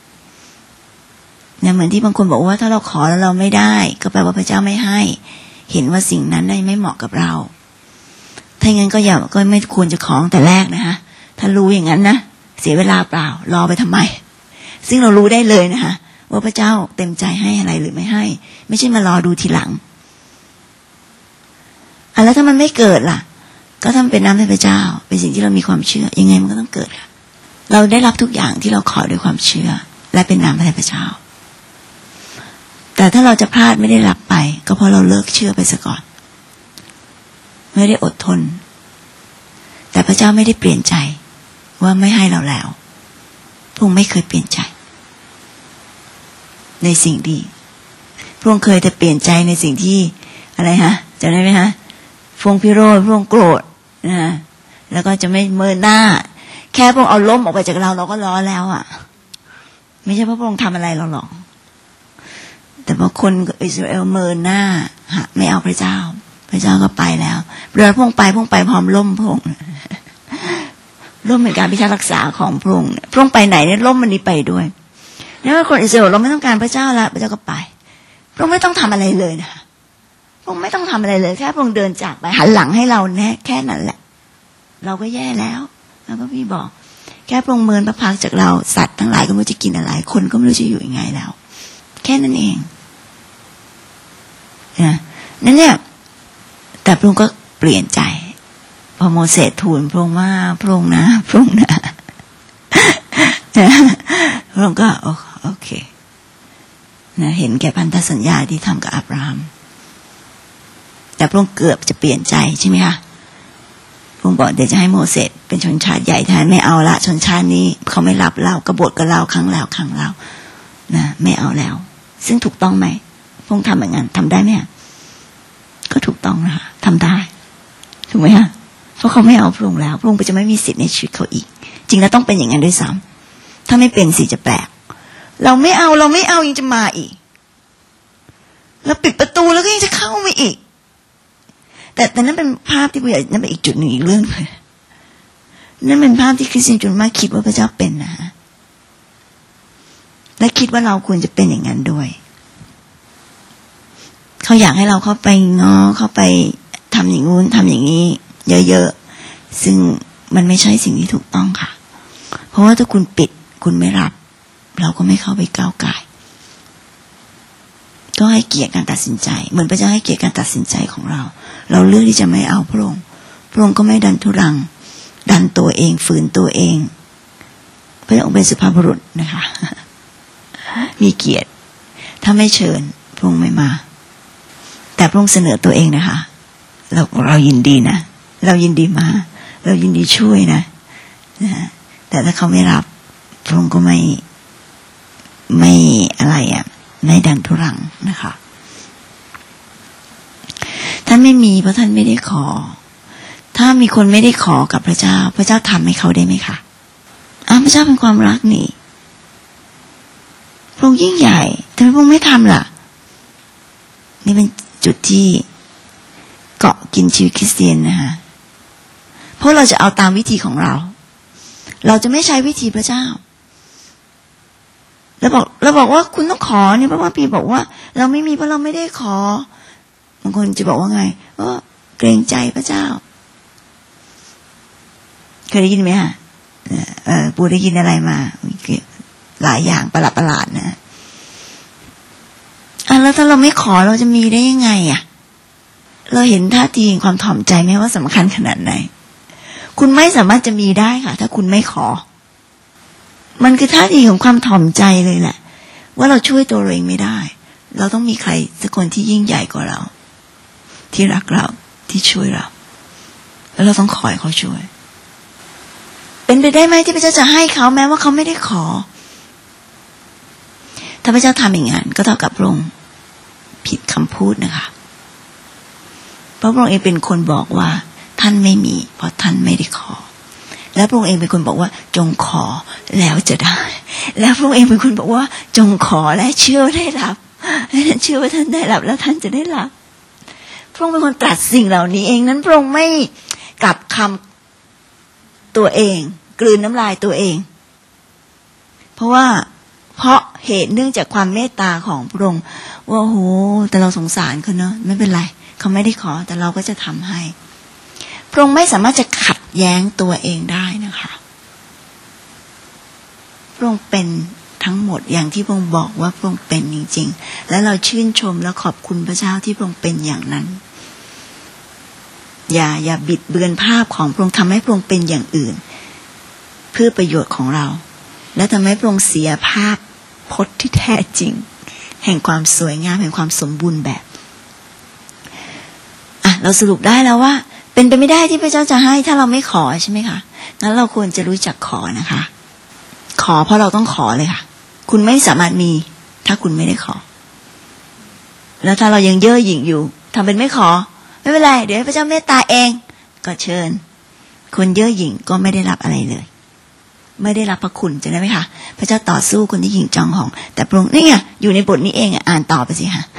เนี่ยเหมือนที่บางคนบอกว่าถ้าเราขอแล้วเราไม่ได้ก็แปลว่าพระเจ้าไม่ให้เห็นว่าสิ่งนั้นไม่เหมาะกับเราถ้าอย่างนั้นก็อย่าก็ไม่ควรจะขอตั้งแต่แรกนะคะถ้ารู้อย่างนั้นนะเสียเวลาเปล่ารอไปทำไมซึ่งเรารู้ได้เลยนะคะว่าพระเจ้าเต็มใจให้อะไรหรือไม่ให้ไม่ใช่มารอดูทีหลังอ่ะแล้วถ้ามันไม่เกิดล่ะก็ทำเป็นน้ำให้พระเจ้าเป็นสิ่งที่เรามีความเชื่อยังไงมันก็ต้องเกิดค่ะเราได้รับทุกอย่างที่เราขอด้วยความเชื่อและเป็นน้ำให้พระเจ้าแต่ถ้าเราจะพลาดไม่ได้รับไปก็เพราะเราเลิกเชื่อไปซะก่อนไม่ได้อดทนแต่พระเจ้าไม่ได้เปลี่ยนใจว่าไม่ให้เราแล้วพระองค์ไม่เคยเปลี่ยนใจในสิ่งดีพระองค์เคยแต่เปลี่ยนใจในสิ่งที่อะไรฮะจำได้ไหมฮะพระองค์พิโรธพระองค์โกรธนะแล้วก็จะไม่เมินหน้าแค่พระองค์เอาล้มออกไปจากเราเราก็ร้อนแล้วอ่ะไม่ใช่เพราะพระองค์ทำอะไรเราหรอกแต่พอคนอิสราเอลเมินหน้าไม่เอาพระเจ้าพระเจ้าก็ไปแล้วเรือพระองค์ไปพระองค์ไปพร้อมล่มพระองค์ล่มเป็นการพิทักษ์รักษาของพระองค์พระองค์ไปไหนเนี่ยล่มมันนี้ไปด้วยแล้วคนอิสราเอลเราไม่ต้องการพระเจ้าแล้วพระเจ้าก็ไปพระองค์ไม่ต้องทำอะไรเลยนะพระองค์ไม่ต้องทำอะไรเลยแค่พระองค์เดินจากไปหันหลังให้เราแน่แค่นั้นแหละเราก็แย่แล้วแล้วพระพี่บอกแค่พระองค์เมินพระพักจากเราสัตว์ทั้งหลายก็ไม่รู้จะกินอะไรคนก็ไม่รู้จะอยู่ยังไงแล้วแค่นั้นเองนะนั่นเนี่ยแต่พระองค์ก็เปลี่ยนใจพอโมเสสทูลพระองค์ว่าพระองค์นะพระองค์นะพระองค์ก็โอเคนะเห็นแก่พันธสัญญาที่ทำกับอับราฮัมแต่พระองค์เกือบจะเปลี่ยนใจใช่ไหมคะพระองค์บอกเดี๋ยวจะให้โมเสสเป็นชนชาติใหญ่แทนไม่เอาละชนชาตินี้เขาไม่รับเรากบฏกับเราครั้งแล้วครั้งแล้วนะไม่เอาแล้วซึ่งถูกต้องไหมพระองค์ทำแบบนั้นทำได้ไหมก็ถูกต้องนะคะทำได้ถูกไหมคะเพราะเขาไม่เอาพระองค์แล้วพระองค์จะไม่มีสิทธิ์ในชีวิตเขาอีกจริงแล้วต้องเป็นอย่างนั้นด้วยซ้ำถ้าไม่เป็นสิจะแปลกเราไม่เอาเราไม่เอายังจะมาอีกแล้วปิดประตูแล้วก็ยังจะเข้ามาอีกแต่แต่นั่นเป็นภาพที่ผู้ใหญ่นั่นเป็นอีกจุดหนึ่งอีกเรื่องเลยนั่นเป็นภาพที่คริสเตียนจนมากคิดว่าพระเจ้าเป็นนะฮะและคิดว่าเราควรจะเป็นอย่างนั้นด้วยเขาอยากให้เราเข้าไปง้อเข้าไปทำอย่างงู้นทำอย่างนี้เยอะๆซึ่งมันไม่ใช่สิ่งที่ถูกต้องค่ะเพราะว่าถ้าคุณปิดคุณไม่รับเราก็ไม่เข้าไปก้าวไก่ก็ให้เกียรติการตัดสินใจเหมือนพระเจ้าให้เกียรติการตัดสินใจของเราเราเลือกที่จะไม่เอาพระองค์พระองค์ก็ไม่ดันทุรังดันตัวเองฝืนตัวเองพระองค์เป็นสุภาพบุรุษนะคะมีเกียรติถ้าไม่เชิญพระองค์ไม่มาแต่พระองค์เสนอตัวเองนะคะเราเรายินดีนะเรายินดีมาเรายินดีช่วยนะนะแต่ถ้าเขาไม่รับพระองค์ก็ไม่ไม่อะไรอ่ะไม่ดันทุรังนะคะท่านไม่มีเพราะท่านไม่ได้ขอถ้ามีคนไม่ได้ขอกับพระเจ้าพระเจ้าทำให้เขาได้ไหมคะอ้าวพระเจ้าเป็นความรักนี่พระองค์ยิ่งใหญ่แต่พระองค์ไม่ทำล่ะนี่เป็นจุดที่เกาะกินชีวิตคริสเตียนนะคะเพราะเราจะเอาตามวิธีของเราเราจะไม่ใช้วิธีพระเจ้าเราบอกเราบอกว่าคุณต้องขอเนี่ยเพราะว่าพี่บอกว่าเราไม่มีเพราะเราไม่ได้ขอบางคนจะบอกว่าไงเออเกรงใจพระเจ้าเคยได้ยินไหมฮะเออปู่ได้ยินอะไรมาหลายอย่างประหลาดประหลาดนะอ่ะแล้วถ้าเราไม่ขอเราจะมีได้ยังไงอ่ะเราเห็นท่าทีความถ่อมใจไหมว่าสำคัญขนาดไหนคุณไม่สามารถจะมีได้ค่ะถ้าคุณไม่ขอมันคือท่าทีของความถ่อมใจเลยแหละว่าเราช่วยตัวเราเองไม่ได้เราต้องมีใครสักคนที่ยิ่งใหญ่กว่าเราที่รักเราที่ช่วยเราแล้วเราต้องขอให้เขาช่วยเป็นไปได้ไหมที่พระเจ้าจะให้เขาแม้ว่าเขาไม่ได้ขอถ้าพระเจ้าทำอย่างนั้นก็เท่ากับพระองค์ผิดคำพูดนะคะเพราะพระองค์เองเป็นคนบอกว่าท่านไม่มีเพราะท่านไม่ได้ขอแล้วพระองค์เองเป็นคนบอกว่าจงขอแล้วจะได้แล้วพระองค์เองเป็นคนบอกว่าจงขอและเชื่อได้รับเชื่อว่าท่านได้รับแล้วท่านจะได้รับพระองค์เป็นคนตรัสสิ่งเหล่านี้เองนั้นพระองค์ไม่กลับคำตัวเองกลืนน้ำลายตัวเองเพราะว่าเพราะเหตุเนื่องจากความเมตตาของพระองค์ว่าโหแต่เราสงสารเขาเนอะไม่เป็นไรเขาไม่ได้ขอแต่เราก็จะทำให้พระองค์ไม่สามารถจะขัดแย้งตัวเองได้นะคะพระองค์เป็นทั้งหมดอย่างที่พระองค์บอกว่าพระองค์เป็นจริงๆและเราชื่นชมและขอบคุณพระเจ้าที่พระองค์เป็นอย่างนั้นอย่าอย่าบิดเบือนภาพของพระองค์ทำให้พระองค์เป็นอย่างอื่นเพื่อประโยชน์ของเราและทำให้พระองค์เสียภาพพจน์ที่แท้จริงแห่งความสวยงามแห่งความสมบูรณ์แบบอ่ะเราสรุปได้แล้วว่าเป็นไปไม่ได้ที่พระเจ้าจะให้ถ้าเราไม่ขอใช่ไหมคะงั้นเราควรจะรู้จักขอนะคะขอเพราะเราต้องขอเลยค่ะคุณไม่สามารถมีถ้าคุณไม่ได้ขอแล้วถ้าเรายังเย่อหยิ่งอยู่ทำเป็นไม่ขอไม่เป็นไรเดี๋ยวพระเจ้าเมตตาเองก็เชิญคนเย่อหยิ่งก็ไม่ได้รับอะไรเลยไม่ได้รับพระคุณจะได้ไหมคะพระเจ้าต่อสู้คนที่หยิ่งจองหองแต่พระองค์นี่ไงอยู่ในบทนี้เองอ่านต่อไปสิค่ะ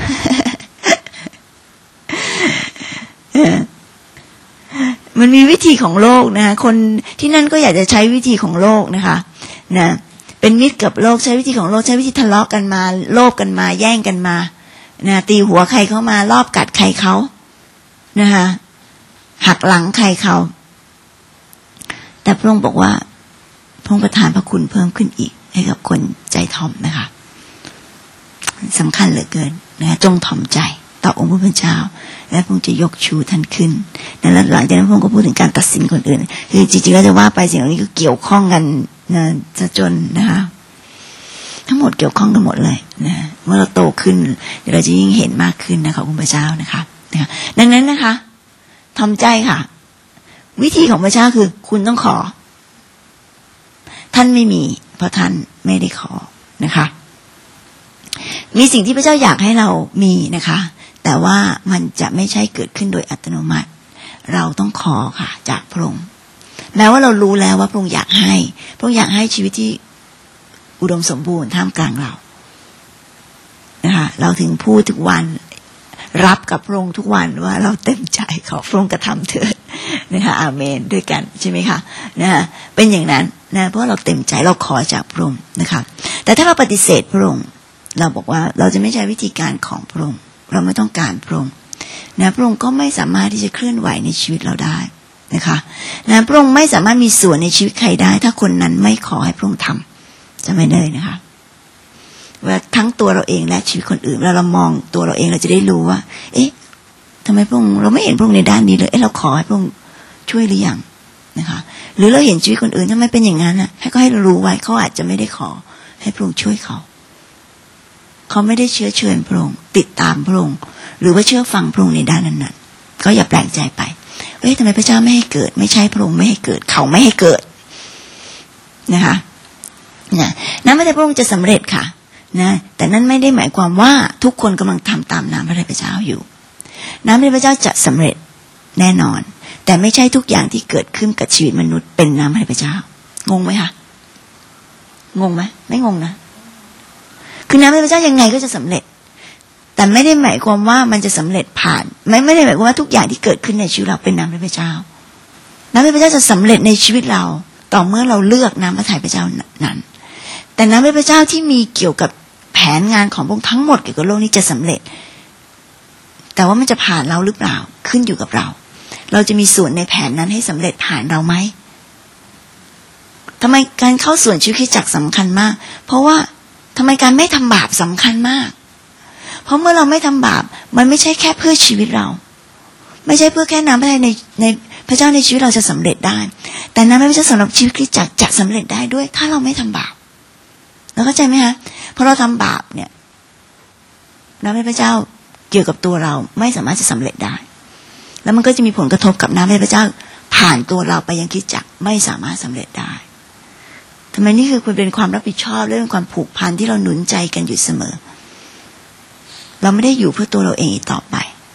มันมีวิธีของโลกนะคะคนที่นั่นก็อยากจะใช้วิธีของโลกนะคะนะเป็นมิตรกับโลกใช้วิธีของโลกใช้วิธีทะเลาะกันมาโลภกันมาแย่งกันมานะตีหัวใครเข้ามารอบกัดใครเขานะคะหักหลังใครเขาแต่พระองค์บอกว่าพระองค์ประทานพระคุณเพิ่มขึ้นอีกให้กับคนใจถ่อมนะคะสำคัญเหลือเกินนะจงถ่อมใจต่อองค์พระผู้เป็นเจ้าและพระองค์จะยกชูท่านขึ้นแล้วหลังจากนั้นพระองค์ก็พูดถึงการตัดสินคนอื่นคือจริงๆแล้วจะว่าไปสิ่งเหล่านี้ก็เกี่ยวข้องกันนะจะจนนะคะทั้งหมดเกี่ยวข้องกันหมดเลยนะเมื่อเราโตขึ้นเดี๋ยวเราจะยิ่งเห็นมากขึ้นนะคะองค์พระเจ้านะคะนะดังนั้นนะคะถ่อมใจค่ะวิธีของพระเจ้าคือคุณต้องขอท่านไม่มีเพราะท่านไม่ได้ขอนะคะมีสิ่งที่พระเจ้าอยากให้เรามีนะคะแต่ว่ามันจะไม่ใช่เกิดขึ้นโดยอัตโนมัติเราต้องขอค่ะจากพระองค์แม้ว่าเรารู้แล้วว่าพระองค์อยากให้พระองค์อยากให้ชีวิตที่อุดมสมบูรณ์ท่ามกลางเรานะคะเราถึงพูดทุกวันรับกับพระองค์ทุกวันว่าเราเต็มใจขอพระองค์กระทำเถิดนะคะอาเมนด้วยกันใช่ไหมคะนะเป็นอย่างนั้นนะเพราะเราเต็มใจเราขอจากพระองค์นะคะแต่ถ้าเราปฏิเสธพระองค์เราบอกว่าเราจะไม่ใช้วิธีการของพระองค์เราไม่ต้องการพระองค์นะพระองค์ก็ไม่สามารถที่จะเคลื่อนไหวในชีวิตเราได้นะคะนะพระองค์ไม่สามารถมีส่วนในชีวิตใครได้ถ้าคนนั้นไม่ขอให้พระองค์ทำจะไม่ได้นะคะว่าทั้งตัวเราเองและชีวิตคนอื่นเราเรามองตัวเราเองเราจะได้รู้ว่าเอ๊ะทำไมพระองค์เราไม่เห็นพระองค์ในด้านนี้เลยเอ๊ะเราขอให้พระองค์ช่วยหรือยังนะคะหรือเราเห็นชีวิตคนอื่นทำไมเป็นอย่างนั้นน่ะให้ก็ให้เรารู้ไว้เขาอาจจะไม่ได้ขอให้พระองค์ช่วยเขาเขาไม่ได้เชื้อเชิญพระองค์ติดตามพระองค์หรือว่าเชื่อฟังพระองค์ในด้านนั้นๆก็อย่าแปลกใจไปเอ้ยทำไมพระเจ้าไม่ให้เกิดไม่ใช่พระองค์ไม่ให้เกิดเขาไม่ให้เกิดนะคะนะนั้นไม่ได้พระองค์จะสำเร็จค่ะนะแต่นั้นไม่ได้หมายความว่าทุกคนกำลังทำตามน้ำพระทัยพระเจ้าอยู่น้ำพระทัยพระเจ้าจะสำเร็จแน่นอนแต่ไม่ใช่ทุกอย่างที่เกิดขึ้นกับชีวิตมนุษย์เป็นน้ำพระทัยพระเจ้างงไหมคะงงไหมไม่งงนะคือน้ำพระทัยพระเจ้ายังไงก็จะสำเร็จแต่ไม่ได้หมายความว่ามันจะสำเร็จผ่านไม่ไม่ได้หมายความว่าทุกอย่างที่เกิดขึ้นในชีวิตเราเป็นน้ำพระทัยพระเจ้าน้ำพระทัยพระเจ้าจะสำเร็จในชีวิตเราต่อเมื่อเราเลือกน้ำพระทัยพระเจ้านั้นแต่น้ำพระทัยพระเจ้าที่มีเกี่ยวกับแผนงานของพระองค์ทั้งหมดเกี่ยวกับโลกนี้จะสำเร็จแต่ว่ามันจะผ่านเราหรือเปล่าขึ้นอยู่กับเราเราจะมีส่วนในแผนนั้นให้สำเร็จผ่านเราไหมทำไมการเข้าส่วนชีวิตคริสตจักรสำคัญมากเพราะว่าทำไมการไม่ทำบาปสำคัญมากเพราะเมื่อเราไม่ทำบาปมันไม่ใช่แค่เพื่อชีวิตเราไม่ใช่เพื่อแค่น้ำพระทัยในในพระเจ้าในชีวิตเราจะสำเร็จได้แต่น้ำพระทัยสำหรับชีวิตคริสตจักรจะสำเร็จได้ด้วยถ้าเราไม่ทำบาปแล้วเข้าใจไหมคะพอเราทำบาปเนี่ยน้ำพระเจ้าเกี่ยวกับตัวเราไม่สามารถจะสำเร็จได้แล้วมันก็จะมีผลกระทบกับน้ำพระเจ้าผ่านตัวเราไปยังคริสตจักรไม่สามารถสำเร็จได้ทำไมนี่คือควรเป็นความรับผิดชอบเรื่องความผูกพันที่เราหนุนใจกันอยู่เสมอเราไม่ได้อยู่เพื่อตัวเราเองอีกต่อไป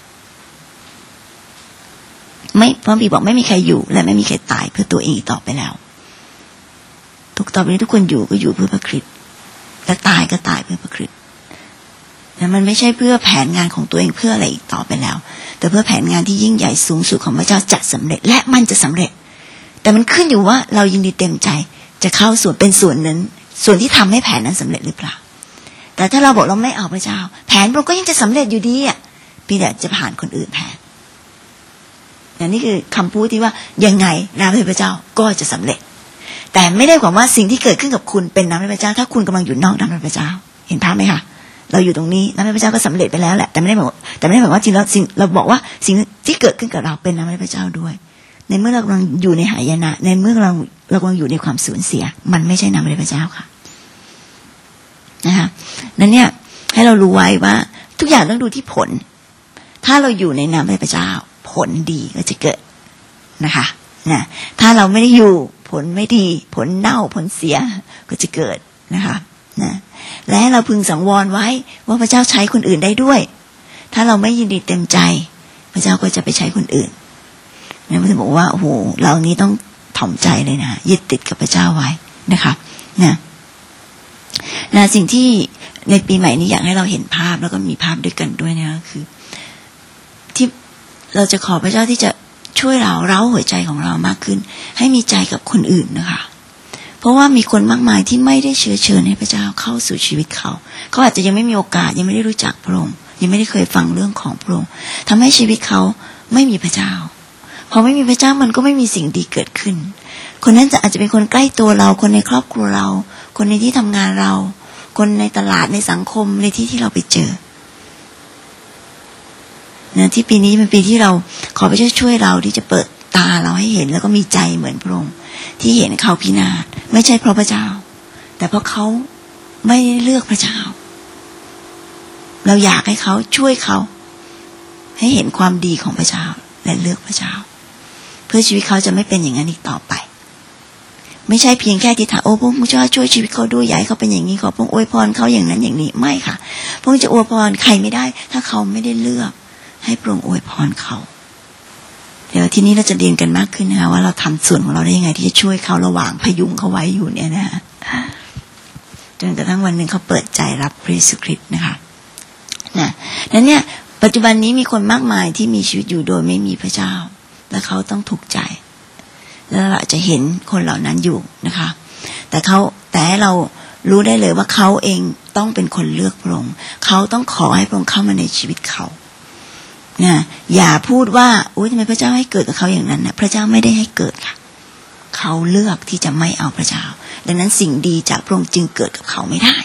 ไม่พระบิดาบอกไม่มีใครอยู่และไม่มีใครตายเพื่อตัวเองอีกต่อไปแล้วทุกต่อไปนี้ทุกคนอยู่ก็อยู่เพื่อพระคริสต์และตายก็ตายเพื่อพระคริสต์แต่มันไม่ใช่เพื่อแผนงานของตัวเองเพื่ออะไรอีกต่อไปแล้วแต่เพื่อแผนงานที่ยิ่งใหญ่สูงสุดของพระเจ้าจะสำเร็จและมันจะสำเร็จแต่มันขึ้นอยู่ว่าเรายินดีเต็มใจจะเข้าส่วนเป็นส่วนนั้นส่วนที่ทำให้แผนนั้นสำเร็จหรือเปล่าแต่ถ้าเราบอกเราไม่เอาพระเจ้าแผนเราก็ยังจะสำเร็จอยู่ดีอ่ะพี่แต่จะผ่านคนอื่นแทนนี่คือคำพูดที่ว่ายังไงน้ำพระเจ้าก็จะสำเร็จแต่ไม่ได้ความว่าสิ่งที่เกิดขึ้นกับคุณเป็นน้ำพระเจ้าถ้าคุณกำลังอยู่นอกน้ำพระเจ้าเห็นภาพไหมคะเราอยู่ตรงนี้น้ำพระเจ้าก็สำเร็จไปแล้วแหละแต่ไม่ได้บอกแต่ไม่ได้บอกว่าจริงแล้วสิ่งเราบอกว่าสิ่งที่เกิดขึ้นกับเราเป็นน้ำพระเจ้าด้วยในเมื่อเรากำลังอยู่ในหายนะในเมื่อเราเรากำลังอยู่ในความสูญเสียมันไม่ใช่น้ำพระเจ้าค่ะนะคะนั้นเนี่ยให้เรารู้ไว้ว่าทุกอย่างต้องดูที่ผลถ้าเราอยู่ในน้ำพระเจ้าผลดีก็จะเกิดนะคะนะถ้าเราไม่ได้อยู่ผลไม่ดีผลเน่าผลเสียก็จะเกิดนะคะนะและเราพึงสังวรไว้ว่าพระเจ้าใช้คนอื่นได้ด้วยถ้าเราไม่ยินดีเต็มใจพระเจ้าก็จะไปใช้คนอื่นนะพระเจ้าบอกว่าโอ้โหเรานี้ต้องถ่อมใจเลยนะยึดติดกับพระเจ้าไว้นะคะนะนะสิ่งที่ในปีใหม่นี้อยากให้เราเห็นภาพแล้วก็มีภาพด้วยกันด้วยนะคือที่เราจะขอพระเจ้าที่จะช่วยเราเร้าหัวใจของเรามากขึ้นให้มีใจกับคนอื่นนะคะเพราะว่ามีคนมากมายที่ไม่ได้เชื้อเชิญให้พระเจ้าเข้าสู่ชีวิตเขาเขาอาจจะยังไม่มีโอกาสยังไม่ได้รู้จักพระองค์ยังไม่ได้เคยฟังเรื่องของพระองค์ทำให้ชีวิตเขาไม่มีพระเจ้าพอไม่มีพระเจ้ามันก็ไม่มีสิ่งดีเกิดขึ้นคนนั้นจะอาจจะเป็นคนใกล้ตัวเราคนในครอบครัวเราคนในที่ทำงานเราคนในตลาดในสังคมในที่ที่เราไปเจอนะที่ปีนี้เป็นปีที่เราขอพระเจ้าช่วยเราที่จะเปิดตาเราให้เห็นแล้วก็มีใจเหมือนพระองค์ที่เห็นเขาพินาศไม่ใช่เพราะพระเจ้าแต่เพราะเขาไม่ได้เลือกพระเจ้าเราอยากให้เขาช่วยเขาให้เห็นความดีของพระเจ้าและเลือกพระเจ้าเพื่อชีวิตเขาจะไม่เป็นอย่างนั้นอีกต่อไปไม่ใช่เพียงแค่ที่ถามโอ้พระองค์เจ้าช่วยชีวิตเขาด้วยอยากให้เขาเป็นอย่างนี้ขอพระองค์อวยพรเขาอย่างนั้นอย่างนี้ไม่ค่ะพระองค์จะอวยพรใครไม่ได้ถ้าเขาไม่ได้เลือกให้พระองค์อวยพรเขาเดี๋ยวทีนี้เราจะเรียนกันมากขึ้นนะคะว่าเราทำส่วนของเราได้ยังไงที่จะช่วยเขาระหว่างพยุงเขาไว้อยู่เนี่ยนะจนกระทั่งวันหนึ่งเขาเปิดใจรับพระเยซูคริสต์นะคะนะนั้นเนี่ยปัจจุบันนี้มีคนมากมายที่มีชีวิตอยู่โดยไม่มีพระเจ้าและเขาต้องถูกใจแล้วเราจะเห็นคนเหล่านั้นอยู่นะคะแต่เขาแต่ให้เรารู้ได้เลยว่าเขาเองต้องเป็นคนเลือกพระองค์เขาต้องขอให้พระองค์เข้ามาในชีวิตเขานะอย่าพูดว่าอุ๊ยทำไมพระเจ้าให้เกิดกับเขาอย่างนั้นนะพระเจ้าไม่ได้ให้เกิดค่ะเขาเลือกที่จะไม่เอาพระเจ้าดังนั้นสิ่งดีจากพระองค์จึงเกิดกับเขาไม่ได้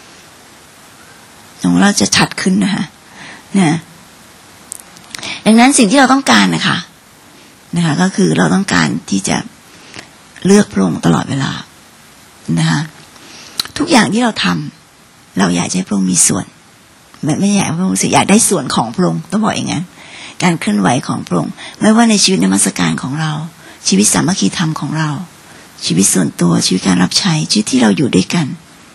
ของเราจะชัดขึ้นนะคะนะดังนั้นสิ่งที่เราต้องการนะคะนะคะก็คือเราต้องการที่จะเลือกพระองค์ตลอดเวลานะคะทุกอย่างที่เราทำเราอยากให้พระองค์มีส่วนไม่ไม่อยากให้พระองค์อยากได้ส่วนของพระองค์ต้องบอกอย่างนั้นการเคลื่อนไหวของพระองค์ไม่ว่าในชีวิตนมัสการของเราชีวิตสามัคคีธรรมของเราชีวิตส่วนตัวชีวิตการรับใช้ชีวิตที่เราอยู่ด้วยกัน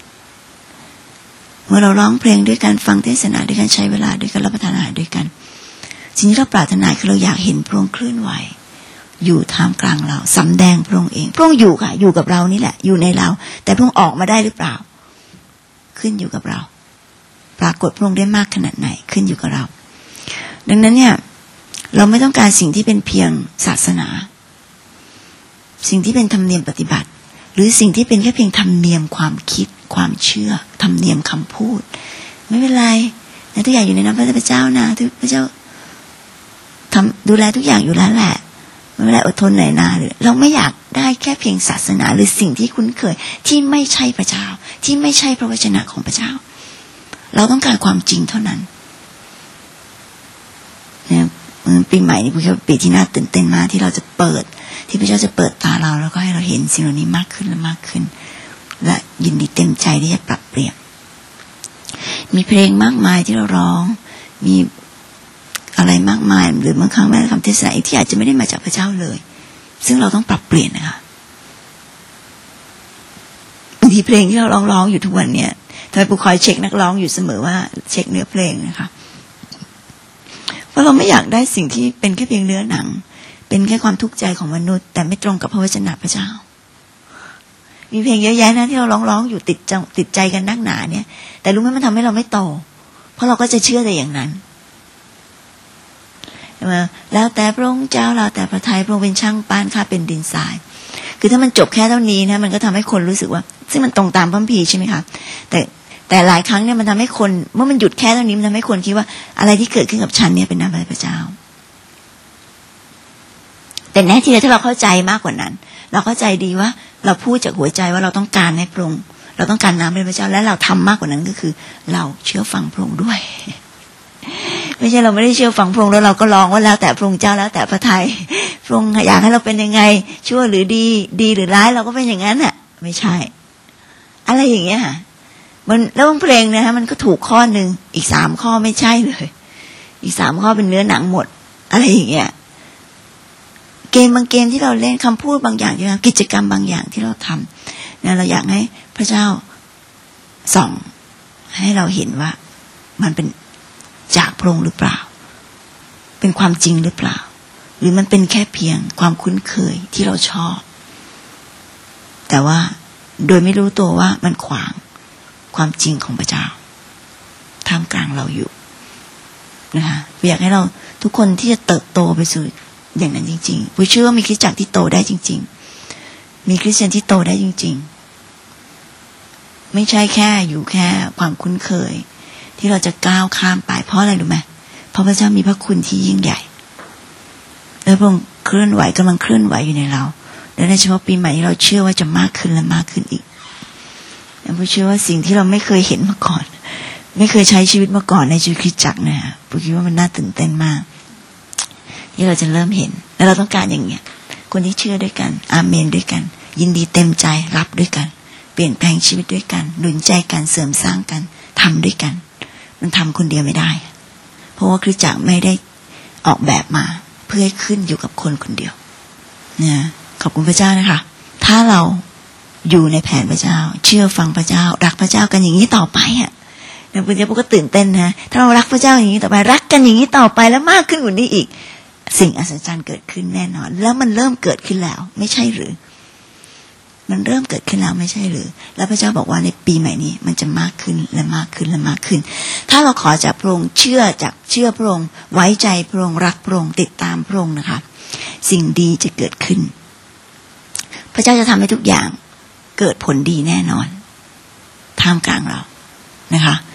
เมื่อเราร้องเพลงด้วยกันฟังเทศนาด้วยกันใช้เวลาด้วยกันรับประทานอาหารด้วยกันสิ่งที่เราปรารถนาคือเราอยากเห็นพระองค์เคลื่อนไหวอยู่ท่ามกลางเราสำแดงพระองค์เองพระองค์อยู่ค่ะอยู่กับเรานี่แหละอยู่ในเราแต่พระองค์ออกมาได้หรือเปล่าขึ้นอยู่กับเราปรากฏพระองค์ได้มากขนาดไหนขึ้นอยู่กับเราดังนั้นเนี่ยเราไม่ต้องการสิ่งที่เป็นเพียงศาสนาสิ่งที่เป็นธรรมเนียมปฏิบัติหรือสิ่งที่เป็นแค่เพียงธรรมเนียมความคิดความเชื่อธรรมเนียมคำพูดไม่เป็นไรนะทุกอย่างอยู่ในน้ำพระเจ้านะทุกพระเจ้าทำดูแลทุกอย่างอยู่แล้วแหละไม่เป็นไรอดทนหน่อยนะหรือเราไม่อยากได้แค่เพียงศาสนาหรือสิ่งที่คุ้นเคยที่ไม่ใช่พระเจ้าที่ไม่ใช่พระวจนะของพระเจ้าเราต้องการความจริงเท่านั้นเนี่ยปีใหม่นี้เป็นปีที่น่าตื่นเต้นมากที่เราจะเปิดที่พระเจ้าจะเปิดตาเราแล้วก็ให้เราเห็นสิ่งเหล่านี้มากขึ้นและมากขึ้นและยินดีเต็มใจที่จะปรับเปลี่ยนมีเพลงมากมายที่เราร้องมีอะไรมากมายหรือบางครั้งแม้แต่คำเทศนาที่อาจจะไม่ได้มาจากพระเจ้าเลยซึ่งเราต้องปรับเปลี่ยนนะคะบางทีเพลงที่เราร้องๆอยู่ทุกวันเนี่ยทำไมปู่คอยเช็คนักร้องอยู่เสมอว่าเช็คเนื้อเพลงนะคะเพราะเราไม่อยากได้สิ่งที่เป็นแค่เพียงเนื้อหนังเป็นแค่ความทุกข์ใจของมนุษย์แต่ไม่ตรงกับพระวจนะพระเจ้ามีเพลงเยอะแยะนะที่เราร้องๆอยู่ติดใจติดใจกันนักหนาเนี่ยแต่รู้ไหมมันทำให้เราไม่โตเพราะเราก็จะเชื่อแต่อย่างนั้นแล้วแต่พระองค์เจ้าเราแต่พระทัยพระองค์เป็นช่างปั้นข้าเป็นดินทรายคือถ้ามันจบแค่เท่านี้นะมันก็ทำให้คนรู้สึกว่าซึ่งมันตรงตามพระคัมภีร์ใช่ไหมคะแต่แต่หลายครั้งเนี่ยมันทำให้คนเมื่อมันหยุดแค่เท่านี้มันทำให้คนคิดว่าอะไรที่เกิดขึ้นกับฉันเนี่ยเป็นน้ำพระเจ้าแต่แน่ทีเดียวถ้าเราเข้าใจมากกว่านั้นเราเข้าใจดีว่าเราพูดจากหัวใจว่าเราต้องการให้พระองค์เราต้องการน้ำพระเจ้าและเราทำมากกว่านั้นก็คือเราเชื่อฟังพระองค์ด้วยไม่ใช่เราไม่ได้เชื่อฟังพระองค์แล้วเราก็ร้องว่าแล้วแต่พระองค์เจ้าแล้วแต่พระทัยพระองค์อยากให้เราเป็นยังไงชั่วหรือดีดีหรือร้ายเราก็เป็นอย่างนั้นน่ะไม่ใช่อะไรอย่างเงี้ยมันแล้วเพลงนะฮะมันก็ถูกข้อนึงอีกสามข้อไม่ใช่เลยอีกสามข้อเป็นเนื้อหนังหมดอะไรอย่างเงี้ยเกมบางเกมที่เราเล่นคำพูดบางอย่างที่เรากิจกรรมบางอย่างที่เราทำเนี่ยเราอยากให้พระเจ้าส่องให้เราเห็นว่ามันเป็นจากพระองค์หรือเปล่าเป็นความจริงหรือเปล่าหรือมันเป็นแค่เพียงความคุ้นเคยที่เราชอบแต่ว่าโดยไม่รู้ตัวว่ามันขวางความจริงของพระเจ้าท่ามกลางเราอยู่นะคะอยากให้เราทุกคนที่จะเติบโตไปสู่อย่างนั้นจริงๆผมเชื่อว่ามีคริสตจักรที่โตได้จริงๆมีคริสเตียนที่โตได้จริงๆไม่ใช่แค่อยู่แค่ความคุ้นเคยที่เราจะก้าวข้ามไปเพราะอะไรรู้ไหมเพราะพระเจ้ามีพระคุณที่ยิ่งใหญ่และพระองค์เคลื่อนไหวกำลังเคลื่อนไหวอยู่ในเราและในเฉพาะปีใหม่นี้เราเชื่อว่าจะมากขึ้นและมากขึ้นอีกผมเชื่อว่าสิ่งที่เราไม่เคยเห็นมาก่อนไม่เคยใช้ชีวิตมาก่อนในชีวิตคริสตจักรนะฮะผมคิดว่ามันน่าตื่นเต้นมากที่เราจะเริ่มเห็นและเราต้องการอย่างเงี้ยคนที่เชื่อด้วยกันอาเมนด้วยกันยินดีเต็มใจรับด้วยกันเปลี่ยนแปลงชีวิตด้วยกันหนุนใจกันเสริมสร้างกันทำด้วยกันมันทำคนเดียวไม่ได้เพราะว่าคริสตจักรไม่ได้ออกแบบมาเพื่อให้ขึ้นอยู่กับคนคนเดียวนะขอบคุณพระเจ้านะคะถ้าเราอยู่ในแผนพระเจ้าเชื่อฟังพระเจ้ารักพระเจ้ากันอย่างนี้ต่อไปอ่ะนะคุณเจ้าพวกก็ตื่นเต้นนะถ้าเรารักพระเจ้าอย่างนี้ต่อไปรักกันอย่างนี้ต่อไปแล้วมากขึ้นกว่านี้อีกสิ่งอัศจรรย์เกิดขึ้นแน่นอนแล้วมันเริ่มเกิดขึ้นแล้วไม่ใช่หรือมันเริ่มเกิดขึ้นแล้วไม่ใช่หรือแล้วพระเจ้าบอกว่าในปีใหม่นี้มันจะมากขึ้นและมากขึ้นและมากขึ้นถ้าเราขอจากพระองค์เชื่อจากเชื่อพระองค์ไว้ใจพระองค์รักพระองค์ติดตามพระองค์นะคะสิ่งดีจะเกิดขึ้นพระเจ้าจะทำให้ทุกอย่างเกิดผลดีแน่นอนท่ามกลางเรานะคะ